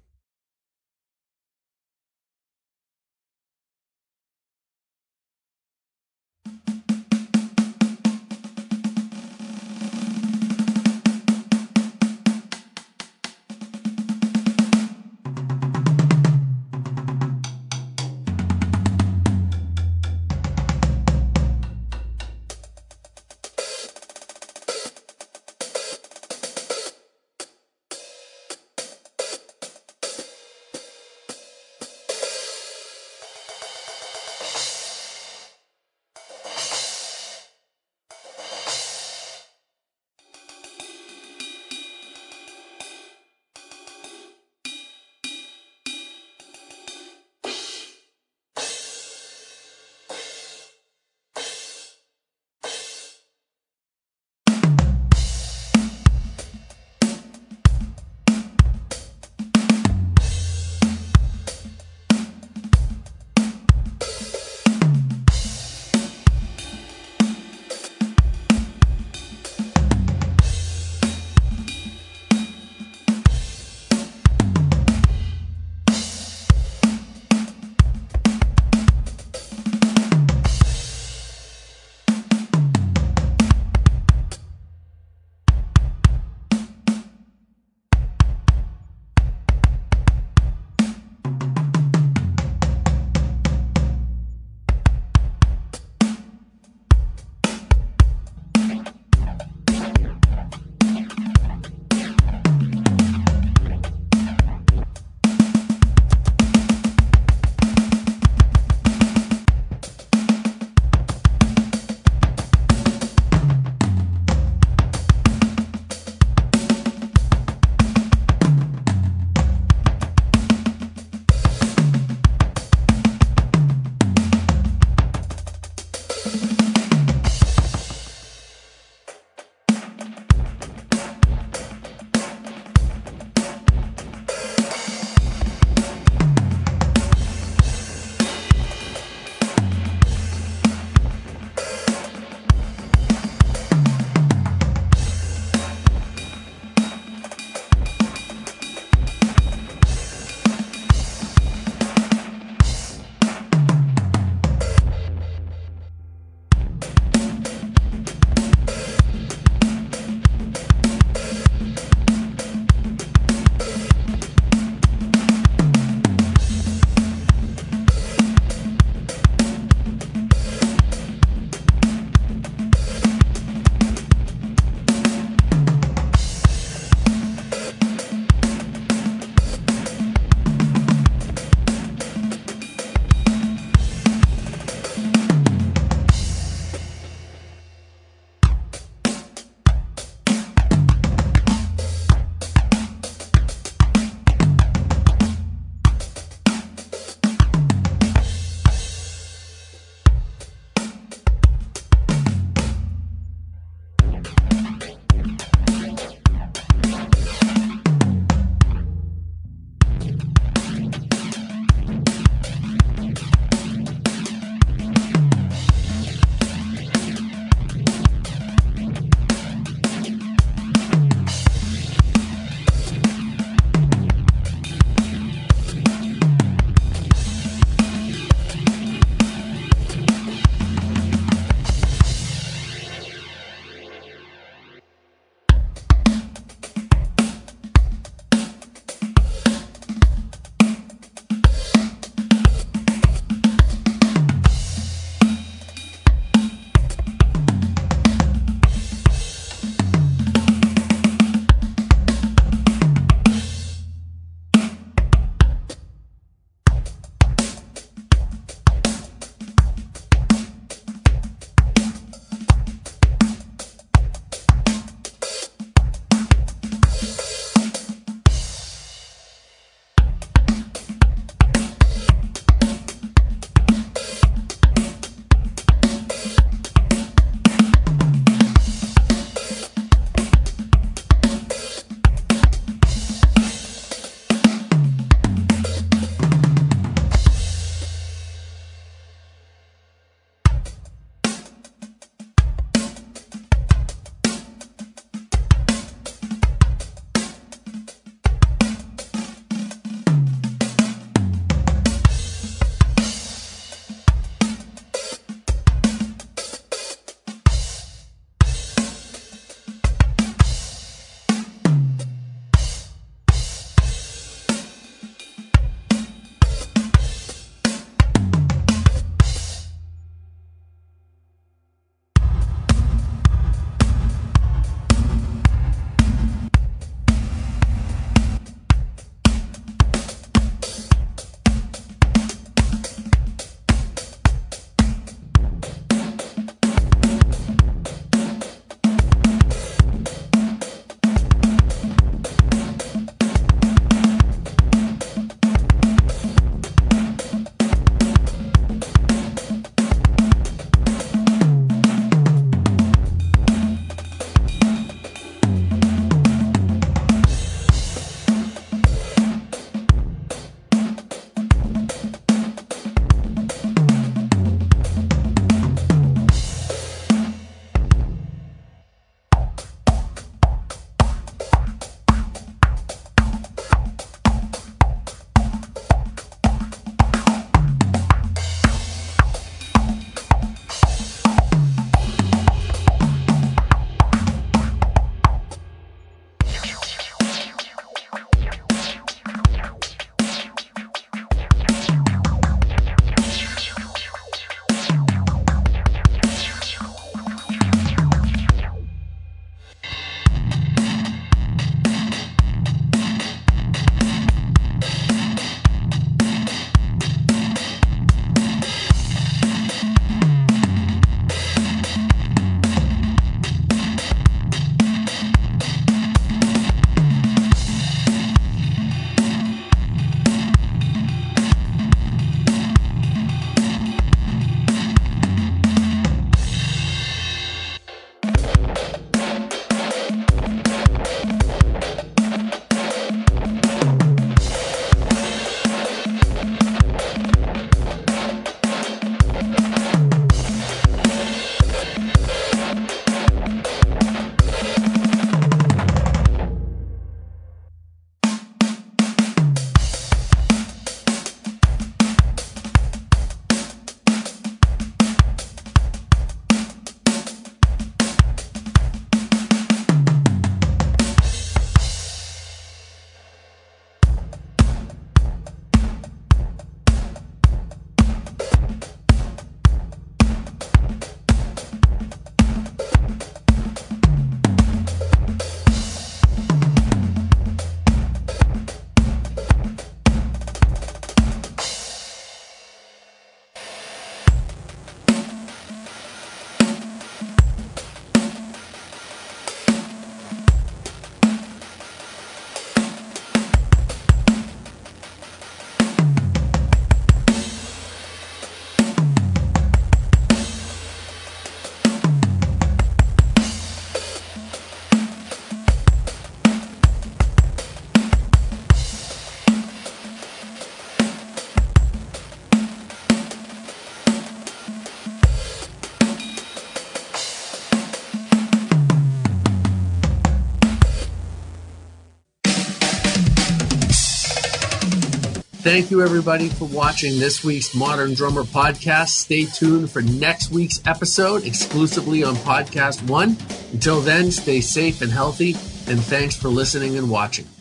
Thank you, everybody, for watching this week's Modern Drummer podcast. Stay tuned for next week's episode exclusively on Podcast One. Until then, stay safe and healthy, and thanks for listening and watching.